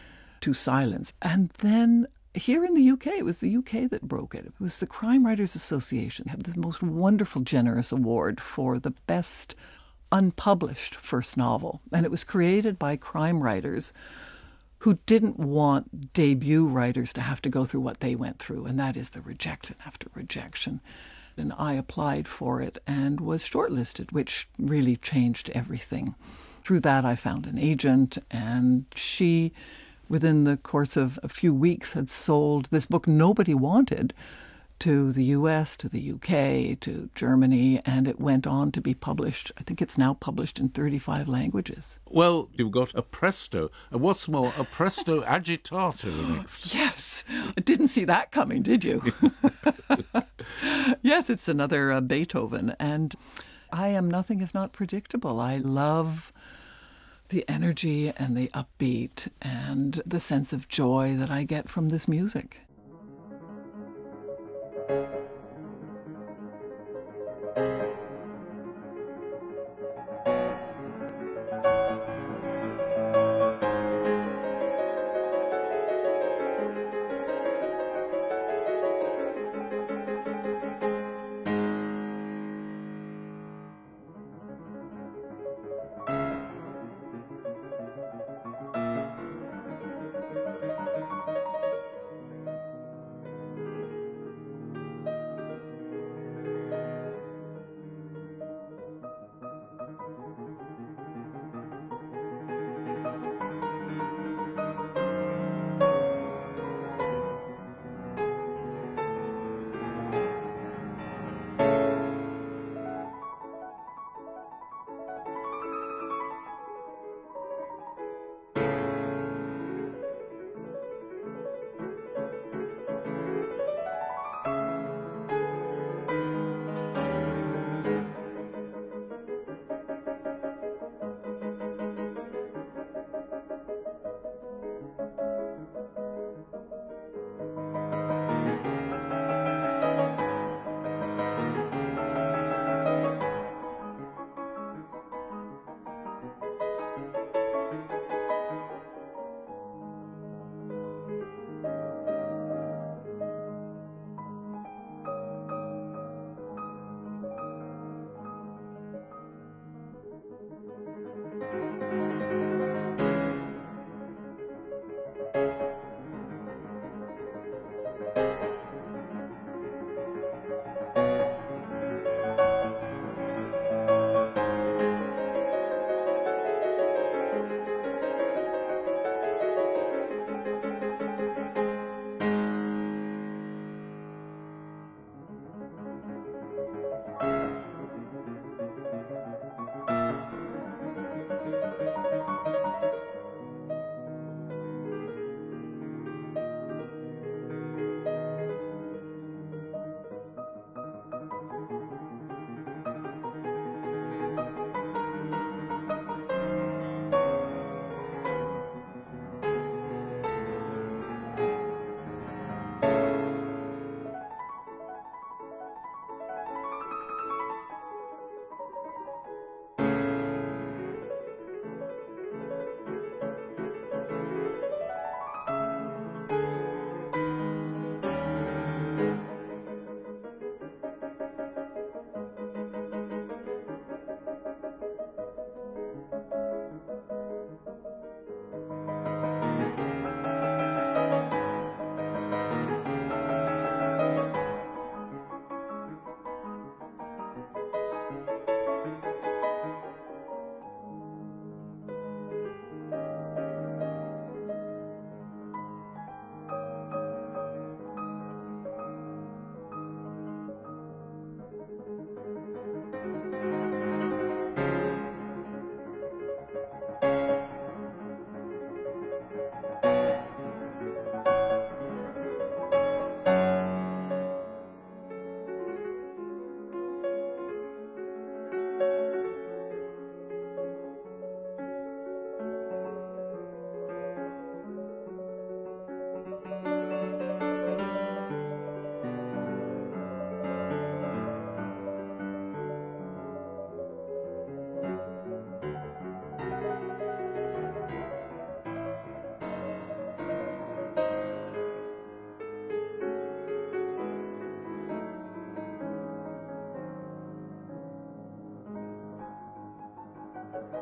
to silence. And then here in the UK, it was the UK that broke it. It was the Crime Writers Association had the most wonderful, generous award for the best unpublished first novel. And it was created by crime writers who didn't want debut writers to have to go through what they went through, and that is the rejection after rejection. And I applied for it and was shortlisted, which really changed everything. Through that, I found an agent, and she, within the course of a few weeks, had sold this book nobody wanted to the US, to the UK, to Germany, and it went on to be published. I think it's now published in 35 languages. Well, you've got a presto, and what's more, a presto agitato next. Yes, I didn't see that coming, did you? Yes, it's another Beethoven, and I am nothing if not predictable. I love the energy and the upbeat and the sense of joy that I get from this music.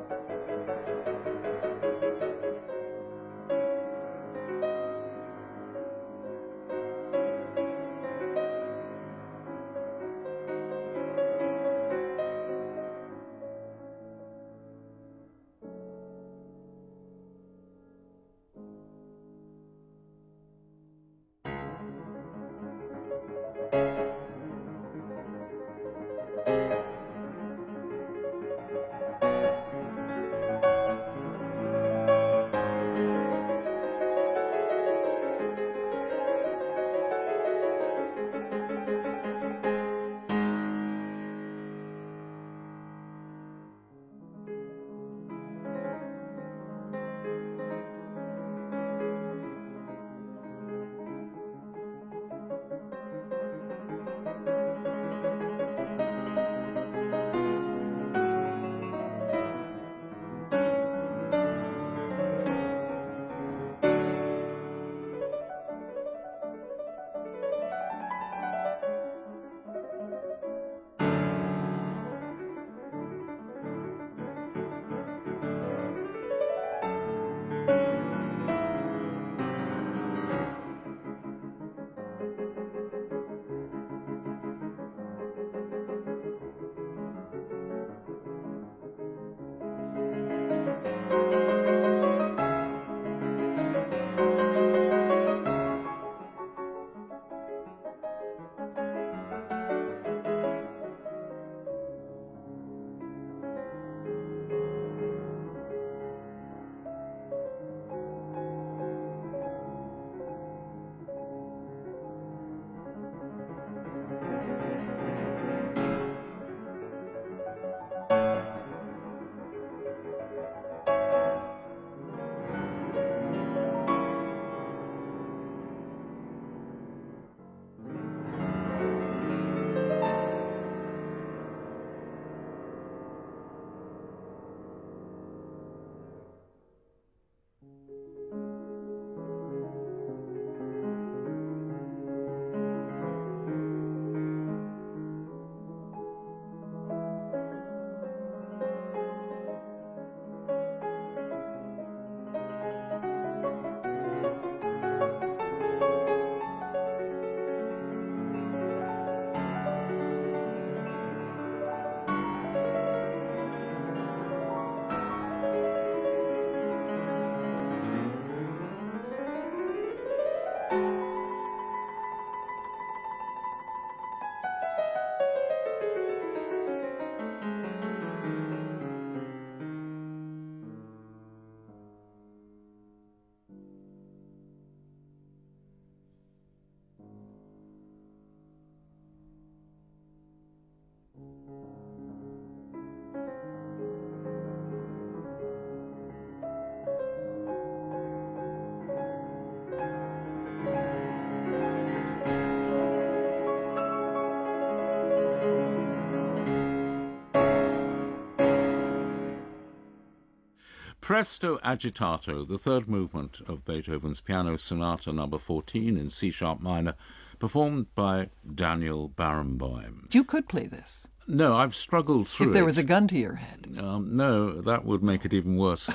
Presto Agitato, the third movement of Beethoven's Piano Sonata No. 14 in C-sharp minor, performed by Daniel Barenboim. You could play this. No, I've struggled through it. If there was a gun to your head. No, that would make it even worse.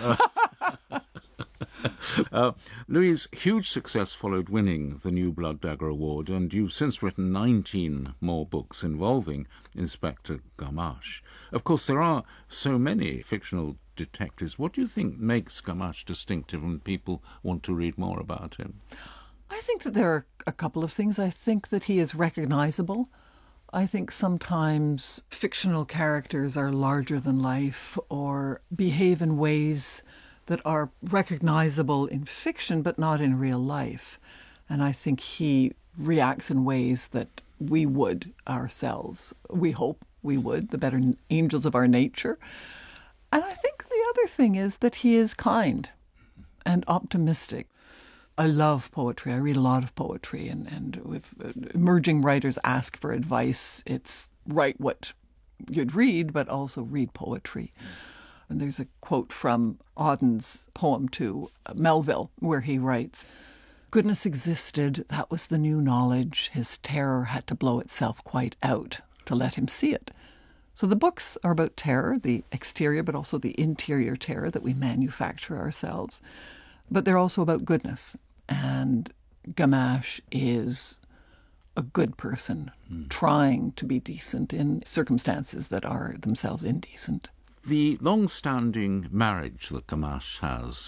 Louise, huge success followed winning the New Blood Dagger Award, and you've since written 19 more books involving Inspector Gamache. Of course, there are so many fictional detectives. What do you think makes Gamache distinctive and people want to read more about him? I think that there are a couple of things. I think that he is recognizable. I think sometimes fictional characters are larger than life or behave in ways that are recognizable in fiction but not in real life. And I think he reacts in ways that we would ourselves. We hope we would, the better angels of our nature. And I think the other thing is that he is kind and optimistic. I love poetry. I read a lot of poetry, and if emerging writers ask for advice, it's write what you'd read, but also read poetry. And there's a quote from Auden's poem to Melville, where he writes, "Goodness existed, that was the new knowledge. His terror had to blow itself quite out to let him see it. So the books are about terror, the exterior, but also the interior terror that we manufacture ourselves. But they're also about goodness. And Gamache is a good person trying to be decent in circumstances that are themselves indecent. The long-standing marriage that Gamache has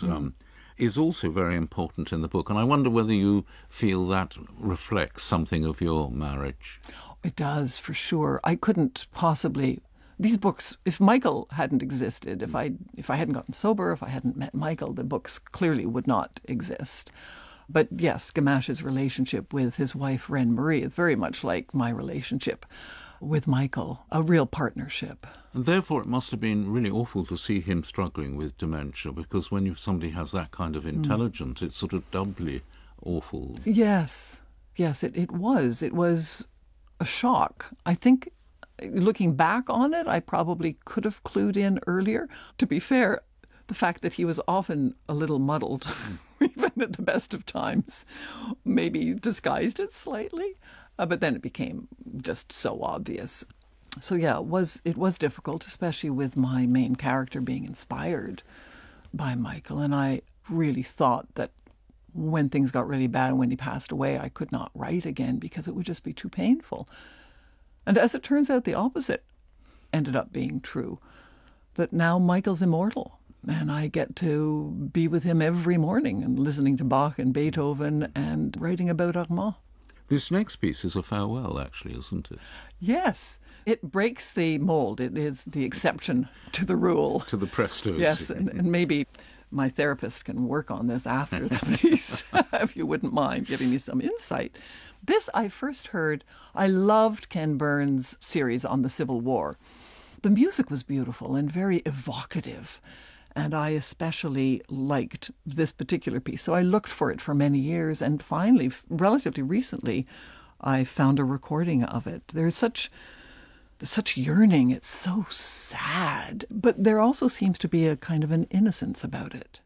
is also very important in the book, and I wonder whether you feel that reflects something of your marriage. It does, for sure. I couldn't possibly... These books, if Michael hadn't existed, if I hadn't gotten sober, if I hadn't met Michael, the books clearly would not exist. But yes, Gamache's relationship with his wife, Reine Marie, is very much like my relationship with Michael, a real partnership. And therefore it must have been really awful to see him struggling with dementia, because when somebody has that kind of intelligence, it's sort of doubly awful. Yes, it was. It was a shock. I think, looking back on it, I probably could have clued in earlier. To be fair, the fact that he was often a little muddled, even at the best of times, maybe disguised it slightly. But then it became just so obvious. So yeah, it was difficult, especially with my main character being inspired by Michael. And I really thought that when things got really bad and when he passed away, I could not write again because it would just be too painful. And as it turns out, the opposite ended up being true, that now Michael's immortal. And I get to be with him every morning and listening to Bach and Beethoven and writing about Armand. This next piece is a farewell, actually, isn't it? Yes, it breaks the mold. It is the exception to the rule. To the Prestos. Yes, and maybe my therapist can work on this after the piece, if you wouldn't mind giving me some insight. This I first heard, I loved Ken Burns' series on the Civil War. The music was beautiful and very evocative, and I especially liked this particular piece. So I looked for it for many years, and finally, relatively recently, I found a recording of it. There's such yearning. It's so sad. But there also seems to be a kind of an innocence about it.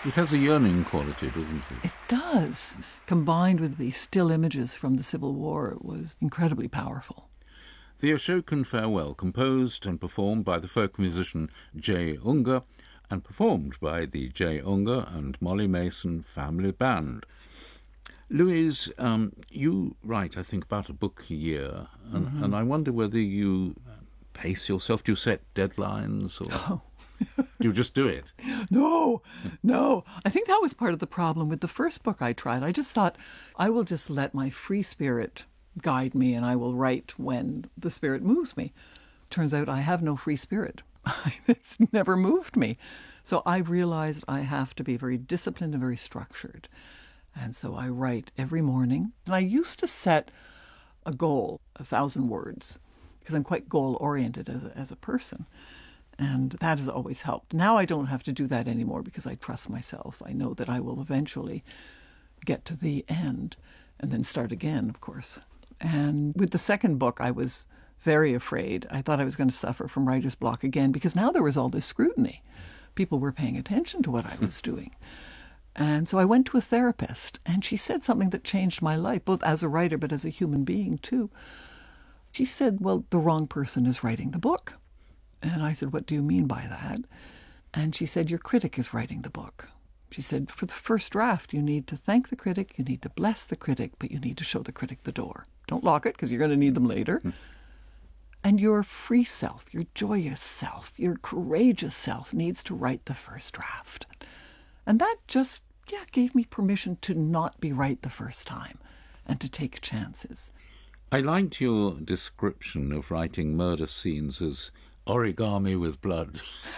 It has a yearning quality, doesn't it? It does. Combined with the still images from the Civil War, it was incredibly powerful. The Ashokan Farewell, composed and performed by the folk musician J. Unger, and performed by the J. Unger and Molly Mason family band. Louise, you write, I think, about a book a year, and I wonder whether you pace yourself. Do you set deadlines, or do you just do it? No. I think that was part of the problem with the first book I tried. I just thought, I will just let my free spirit guide me, and I will write when the spirit moves me. Turns out I have no free spirit. It's never moved me. So I realized I have to be very disciplined and very structured. And so I write every morning. And I used to set a goal, 1,000 words, because I'm quite goal-oriented as a person. And that has always helped. Now I don't have to do that anymore because I trust myself. I know that I will eventually get to the end and then start again, of course. And with the second book, I was very afraid. I thought I was going to suffer from writer's block again because now there was all this scrutiny. People were paying attention to what I was doing. And so I went to a therapist, and she said something that changed my life, both as a writer but as a human being too. She said, well, the wrong person is writing the book. And I said, what do you mean by that? And she said, your critic is writing the book. She said, for the first draft, you need to thank the critic, you need to bless the critic, but you need to show the critic the door. Don't lock it, because you're going to need them later. And your free self, your joyous self, your courageous self needs to write the first draft. And that just, gave me permission to not be right the first time and to take chances. I liked your description of writing murder scenes as origami with blood.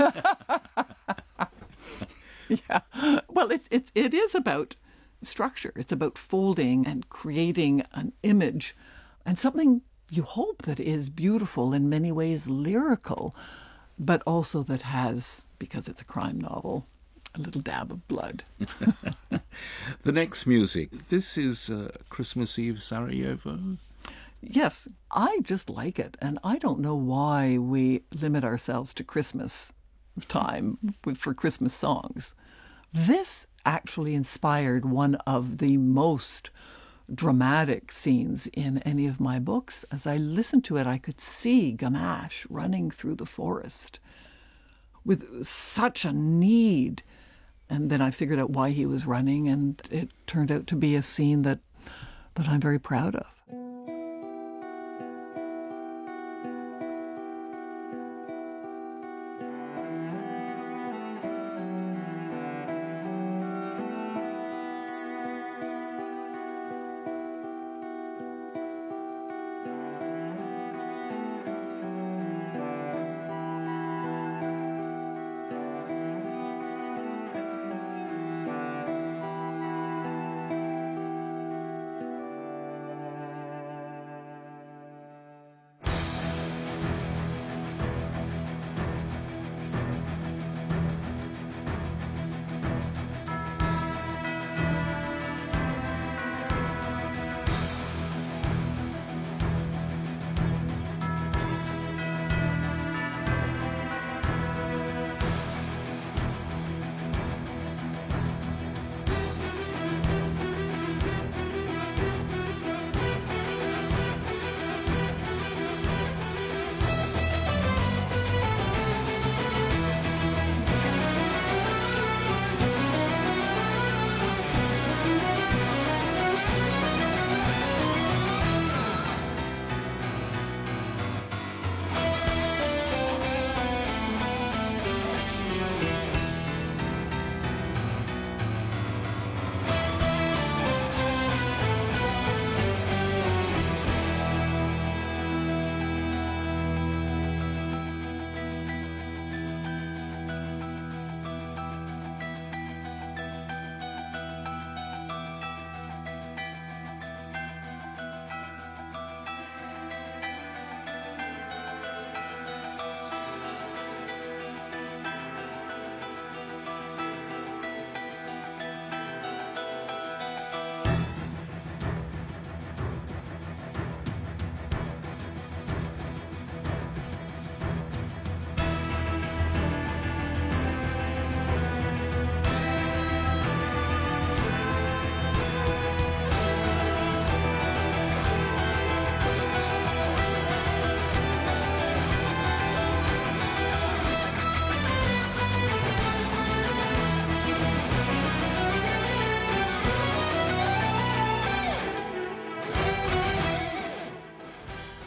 Yeah. Well, it is about structure. It's about folding and creating an image and something you hope that is beautiful, in many ways lyrical, but also that has, because it's a crime novel, a little dab of blood. The next music, this is Christmas Eve Sarajevo. Yes, I just like it. And I don't know why we limit ourselves to Christmas time for Christmas songs. This actually inspired one of the most dramatic scenes in any of my books. As I listened to it, I could see Gamache running through the forest with such a need. And then I figured out why he was running, and it turned out to be a scene that I'm very proud of.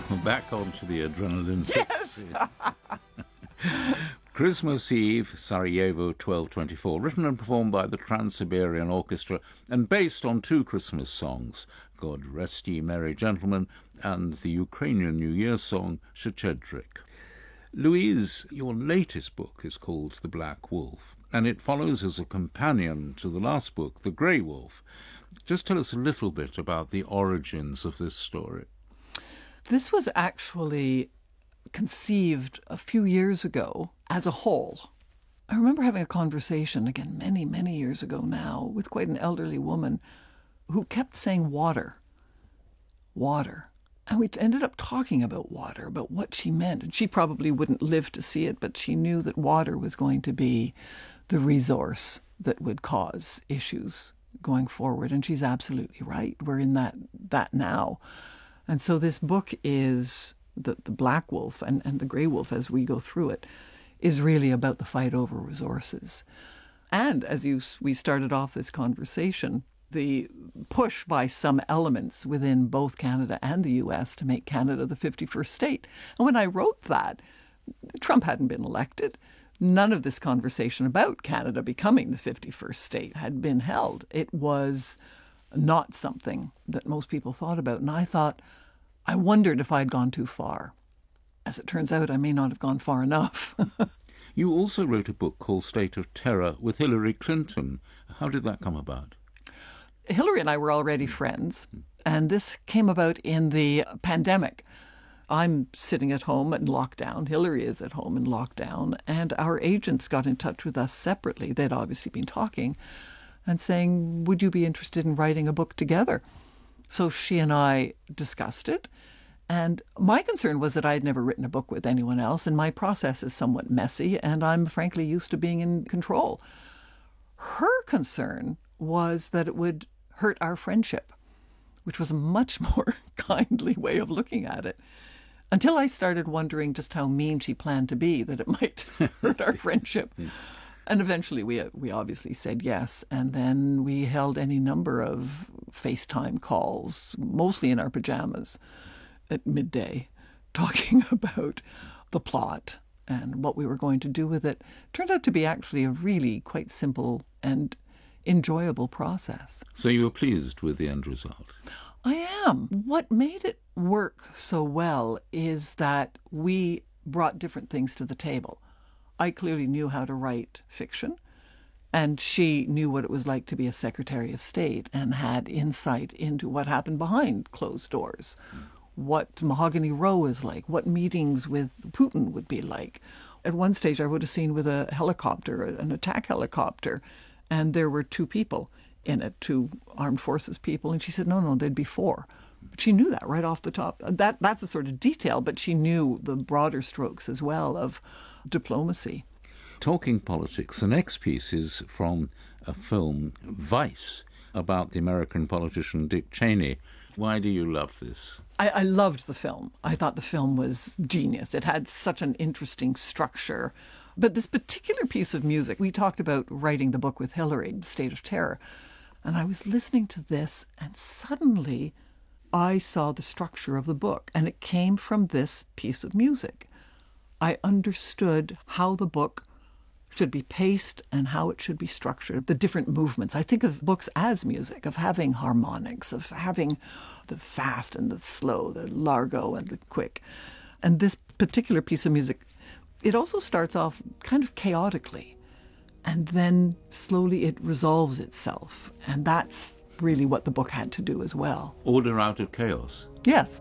Back onto the adrenaline fix. Christmas Eve, Sarajevo, 1224, written and performed by the Trans-Siberian Orchestra and based on two Christmas songs, God Rest Ye Merry Gentlemen, and the Ukrainian New Year song, Shchedrik. Louise, your latest book is called The Black Wolf, and it follows as a companion to the last book, The Grey Wolf. Just tell us a little bit about the origins of this story. This was actually conceived a few years ago as a whole. I remember having a conversation, again, many, many years ago now, with quite an elderly woman who kept saying water, water. And we ended up talking about water, about what she meant. And she probably wouldn't live to see it, but she knew that water was going to be the resource that would cause issues going forward. And she's absolutely right. We're in that now. And so this book is the Black Wolf and the Grey Wolf, as we go through it, is really about the fight over resources. And as we started off this conversation, the push by some elements within both Canada and the US to make Canada the 51st state. And when I wrote that, Trump hadn't been elected. None of this conversation about Canada becoming the 51st state had been held. It was not something that most people thought about. And I wondered if I'd gone too far. As it turns out, I may not have gone far enough. You also wrote a book called State of Terror with Hillary Clinton. How did that come about? Hillary and I were already friends, and this came about in the pandemic. I'm sitting at home in lockdown. Hillary is at home in lockdown, and our agents got in touch with us separately. They'd obviously been talking and saying, would you be interested in writing a book together? So she and I discussed it. And my concern was that I had never written a book with anyone else, and my process is somewhat messy, and I'm frankly used to being in control. Her concern was that it would hurt our friendship, which was a much more kindly way of looking at it, until I started wondering just how mean she planned to be, that it might hurt our friendship. And eventually we obviously said yes, and then we held any number of FaceTime calls, mostly in our pajamas, at midday, talking about the plot and what we were going to do with it. Turned out to be actually a really quite simple and enjoyable process. So you were pleased with the end result? I am. What made it work so well is that we brought different things to the table. I clearly knew how to write fiction, and she knew what it was like to be a Secretary of State and had insight into what happened behind closed doors, what Mahogany Row is like, what meetings with Putin would be like. At one stage, I wrote a scene with a helicopter, an attack helicopter, and there were two people in it, two armed forces people, and she said, no, there'd be four. But she knew that right off the top. That's a sort of detail, but she knew the broader strokes as well of diplomacy. Talking politics, the next piece is from a film, Vice, about the American politician Dick Cheney. Why do you love this? I loved the film. I thought the film was genius. It had such an interesting structure. But this particular piece of music, we talked about writing the book with Hillary, State of Terror, and I was listening to this, and suddenly I saw the structure of the book, and it came from this piece of music. I understood how the book should be paced and how it should be structured, the different movements. I think of books as music, of having harmonics, of having the fast and the slow, the largo and the quick. And this particular piece of music, it also starts off kind of chaotically, and then slowly it resolves itself. And that's really what the book had to do as well. Order out of chaos. Yes.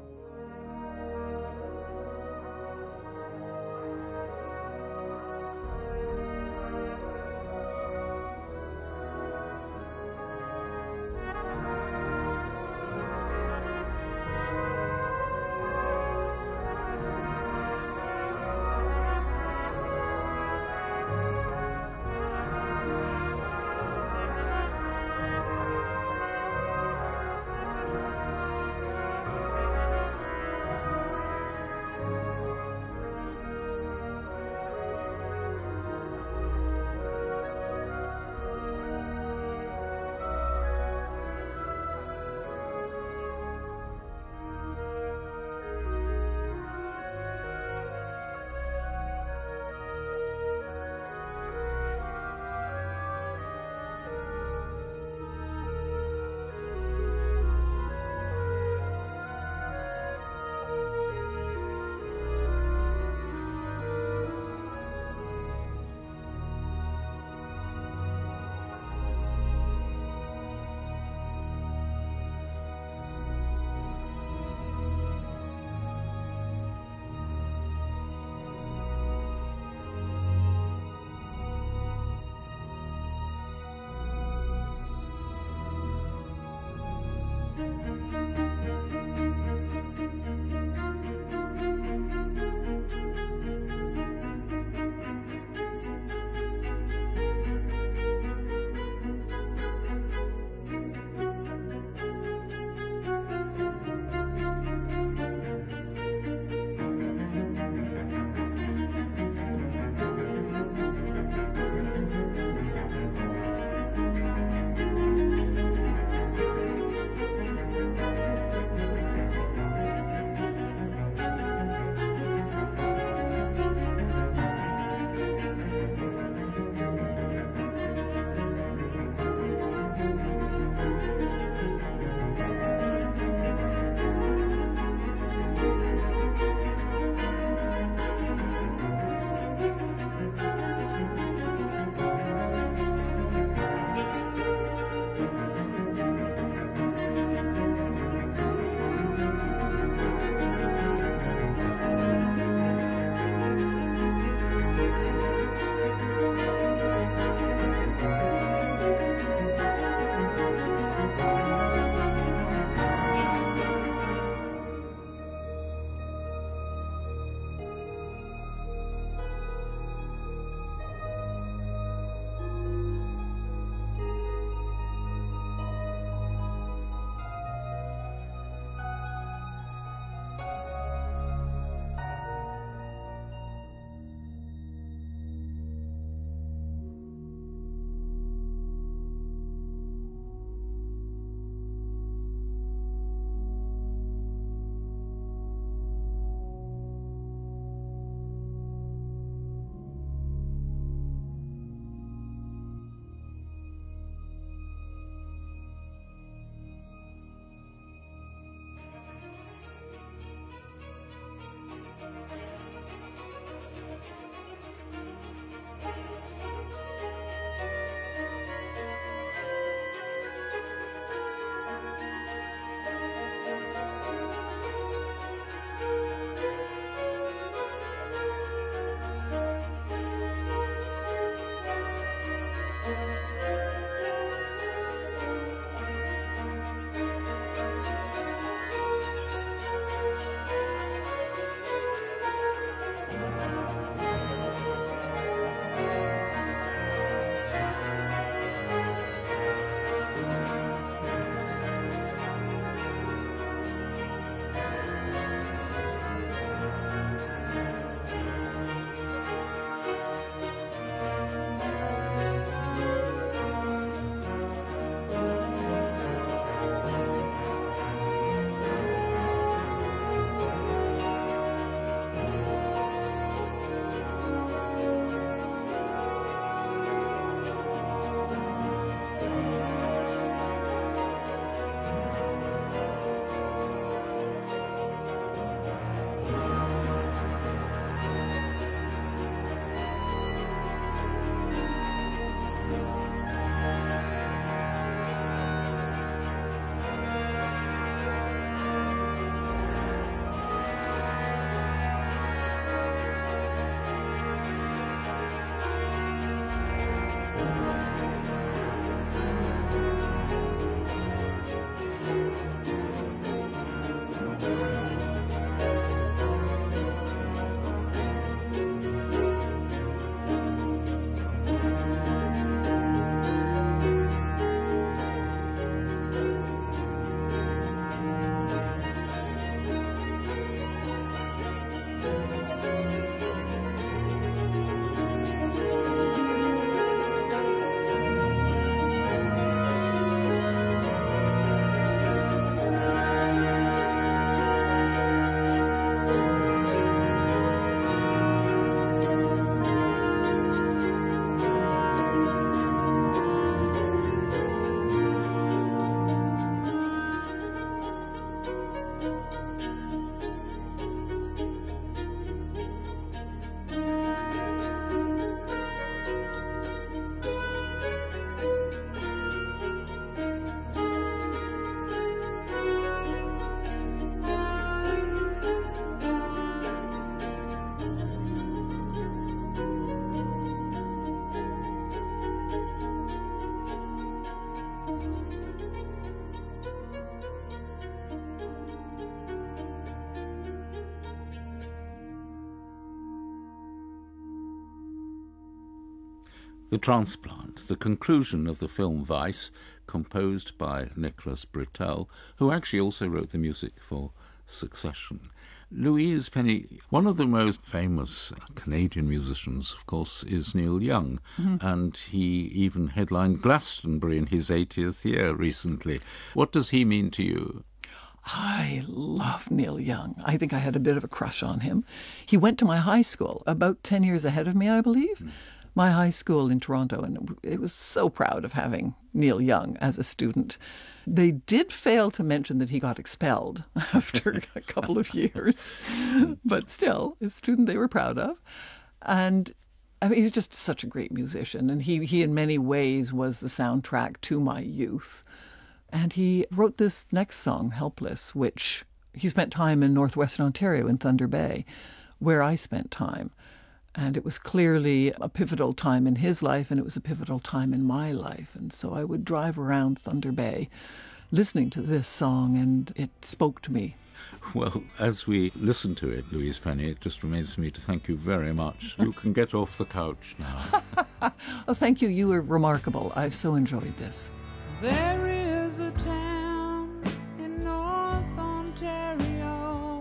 The Transplant, the conclusion of the film Vice, composed by Nicholas Britell, who actually also wrote the music for Succession. Louise Penny, one of the most famous Canadian musicians, of course, is Neil Young, and he even headlined Glastonbury in his 80th year recently. What does he mean to you? I love Neil Young. I think I had a bit of a crush on him. He went to my high school, about 10 years ahead of me, I believe. My high school in Toronto, and it was so proud of having Neil Young as a student. They did fail to mention that he got expelled after a couple of years, but still, a student they were proud of. And I mean, he's just such a great musician, and he in many ways was the soundtrack to my youth. And he wrote this next song, Helpless, which he spent time in northwestern Ontario in Thunder Bay, where I spent time. And it was clearly a pivotal time in his life, and it was a pivotal time in my life. And so I would drive around Thunder Bay listening to this song, and it spoke to me. Well, as we listen to it, Louise Penny, it just remains for me to thank you very much. You can get off the couch now. Oh, thank you. You were remarkable. I've so enjoyed this. There is a town in North Ontario,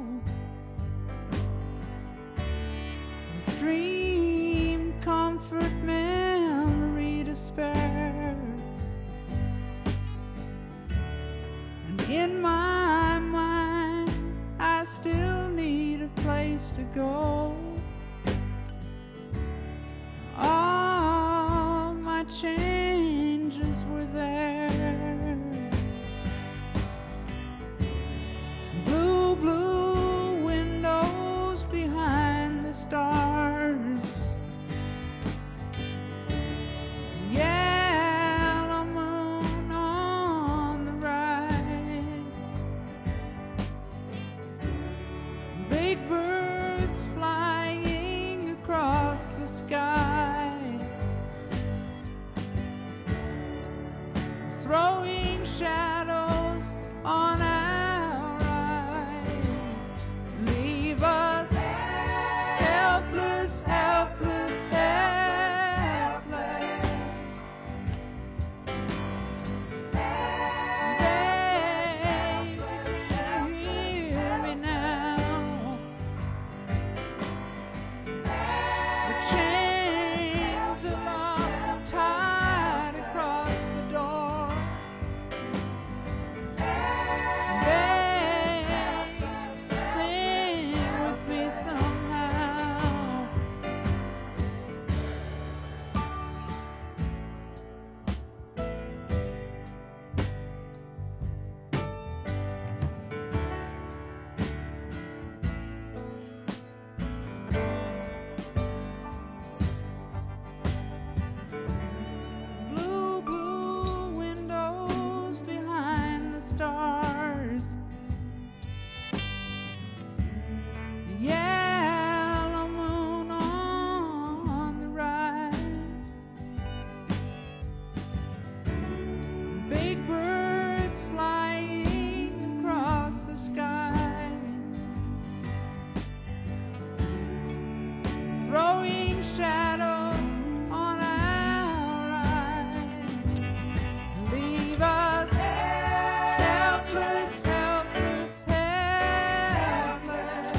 a stream, comfort, memory to spare, and in my mind I still need a place to go. All my changes were there. Blue, blue windows behind the stars. Yellow moon on the right. Big birds flying across the sky. Throwing shadows on our eyes. Leave us helpless, helpless, helpless. Babe, hear me now. The chains are locked and tied across the door. Babe, sing with me somehow. Blue, blue windows behind the stars. Yellow moon on the rise. Big birds flying across the sky. Throwing shadows on our eyes. Leave us helpless, helpless, helpless.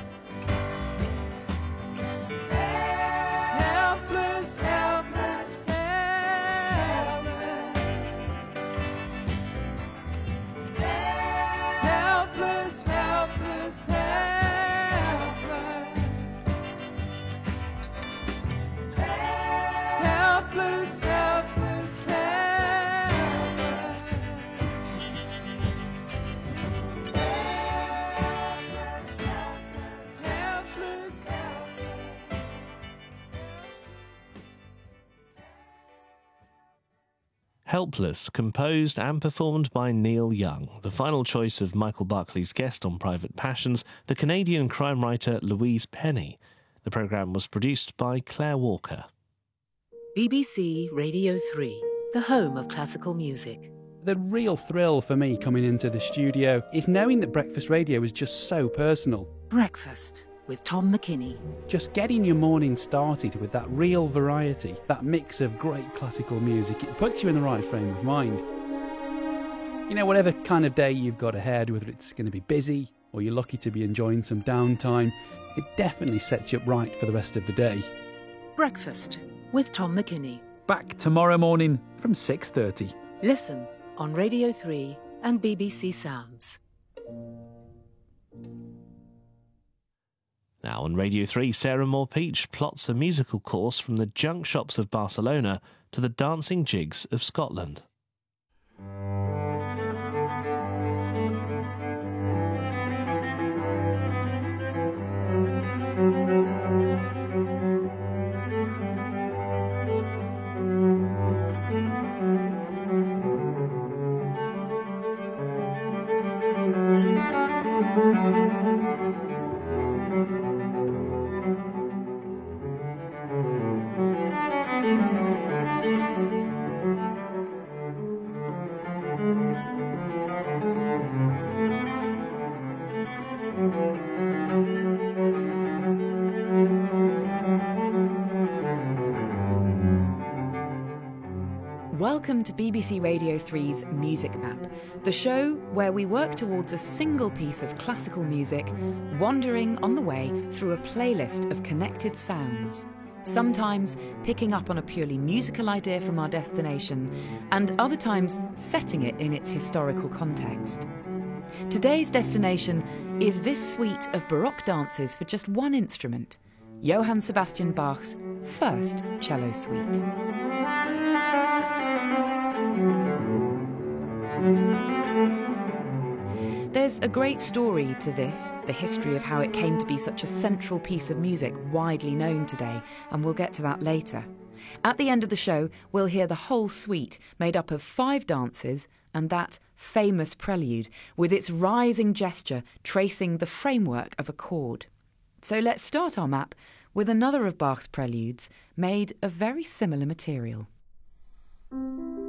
Helpless, helpless, helpless. Helpless, helpless, helpless. Helpless, helpless, helpless. Helpless, helpless. Helpless, composed and performed by Neil Young, the final choice of Michael Buckley's guest on Private Passions, the Canadian crime writer Louise Penny. The programme was produced by Claire Walker. BBC Radio 3, the home of classical music. The real thrill for me coming into the studio is knowing that Breakfast Radio is just so personal. Breakfast with Tom McKinney. Just getting your morning started with that real variety, that mix of great classical music, it puts you in the right frame of mind. You know, whatever kind of day you've got ahead, whether it's going to be busy or you're lucky to be enjoying some downtime, it definitely sets you up right for the rest of the day. Breakfast with Tom McKinney. Back tomorrow morning from 6:30. Listen on Radio 3 and BBC Sounds. Now on Radio 3, Sarah Moore-Peach plots a musical course from the junk shops of Barcelona to the dancing jigs of Scotland. Welcome to BBC Radio 3's Music Map, the show where we work towards a single piece of classical music, wandering on the way through a playlist of connected sounds. Sometimes picking up on a purely musical idea from our destination, and other times setting it in its historical context. Today's destination is this suite of Baroque dances for just one instrument, Johann Sebastian Bach's first cello suite. There's a great story to this, the history of how it came to be such a central piece of music widely known today, and we'll get to that later. At the end of the show, we'll hear the whole suite made up of 5 dances and that famous prelude with its rising gesture tracing the framework of a chord. So let's start our map with another of Bach's preludes made of very similar material.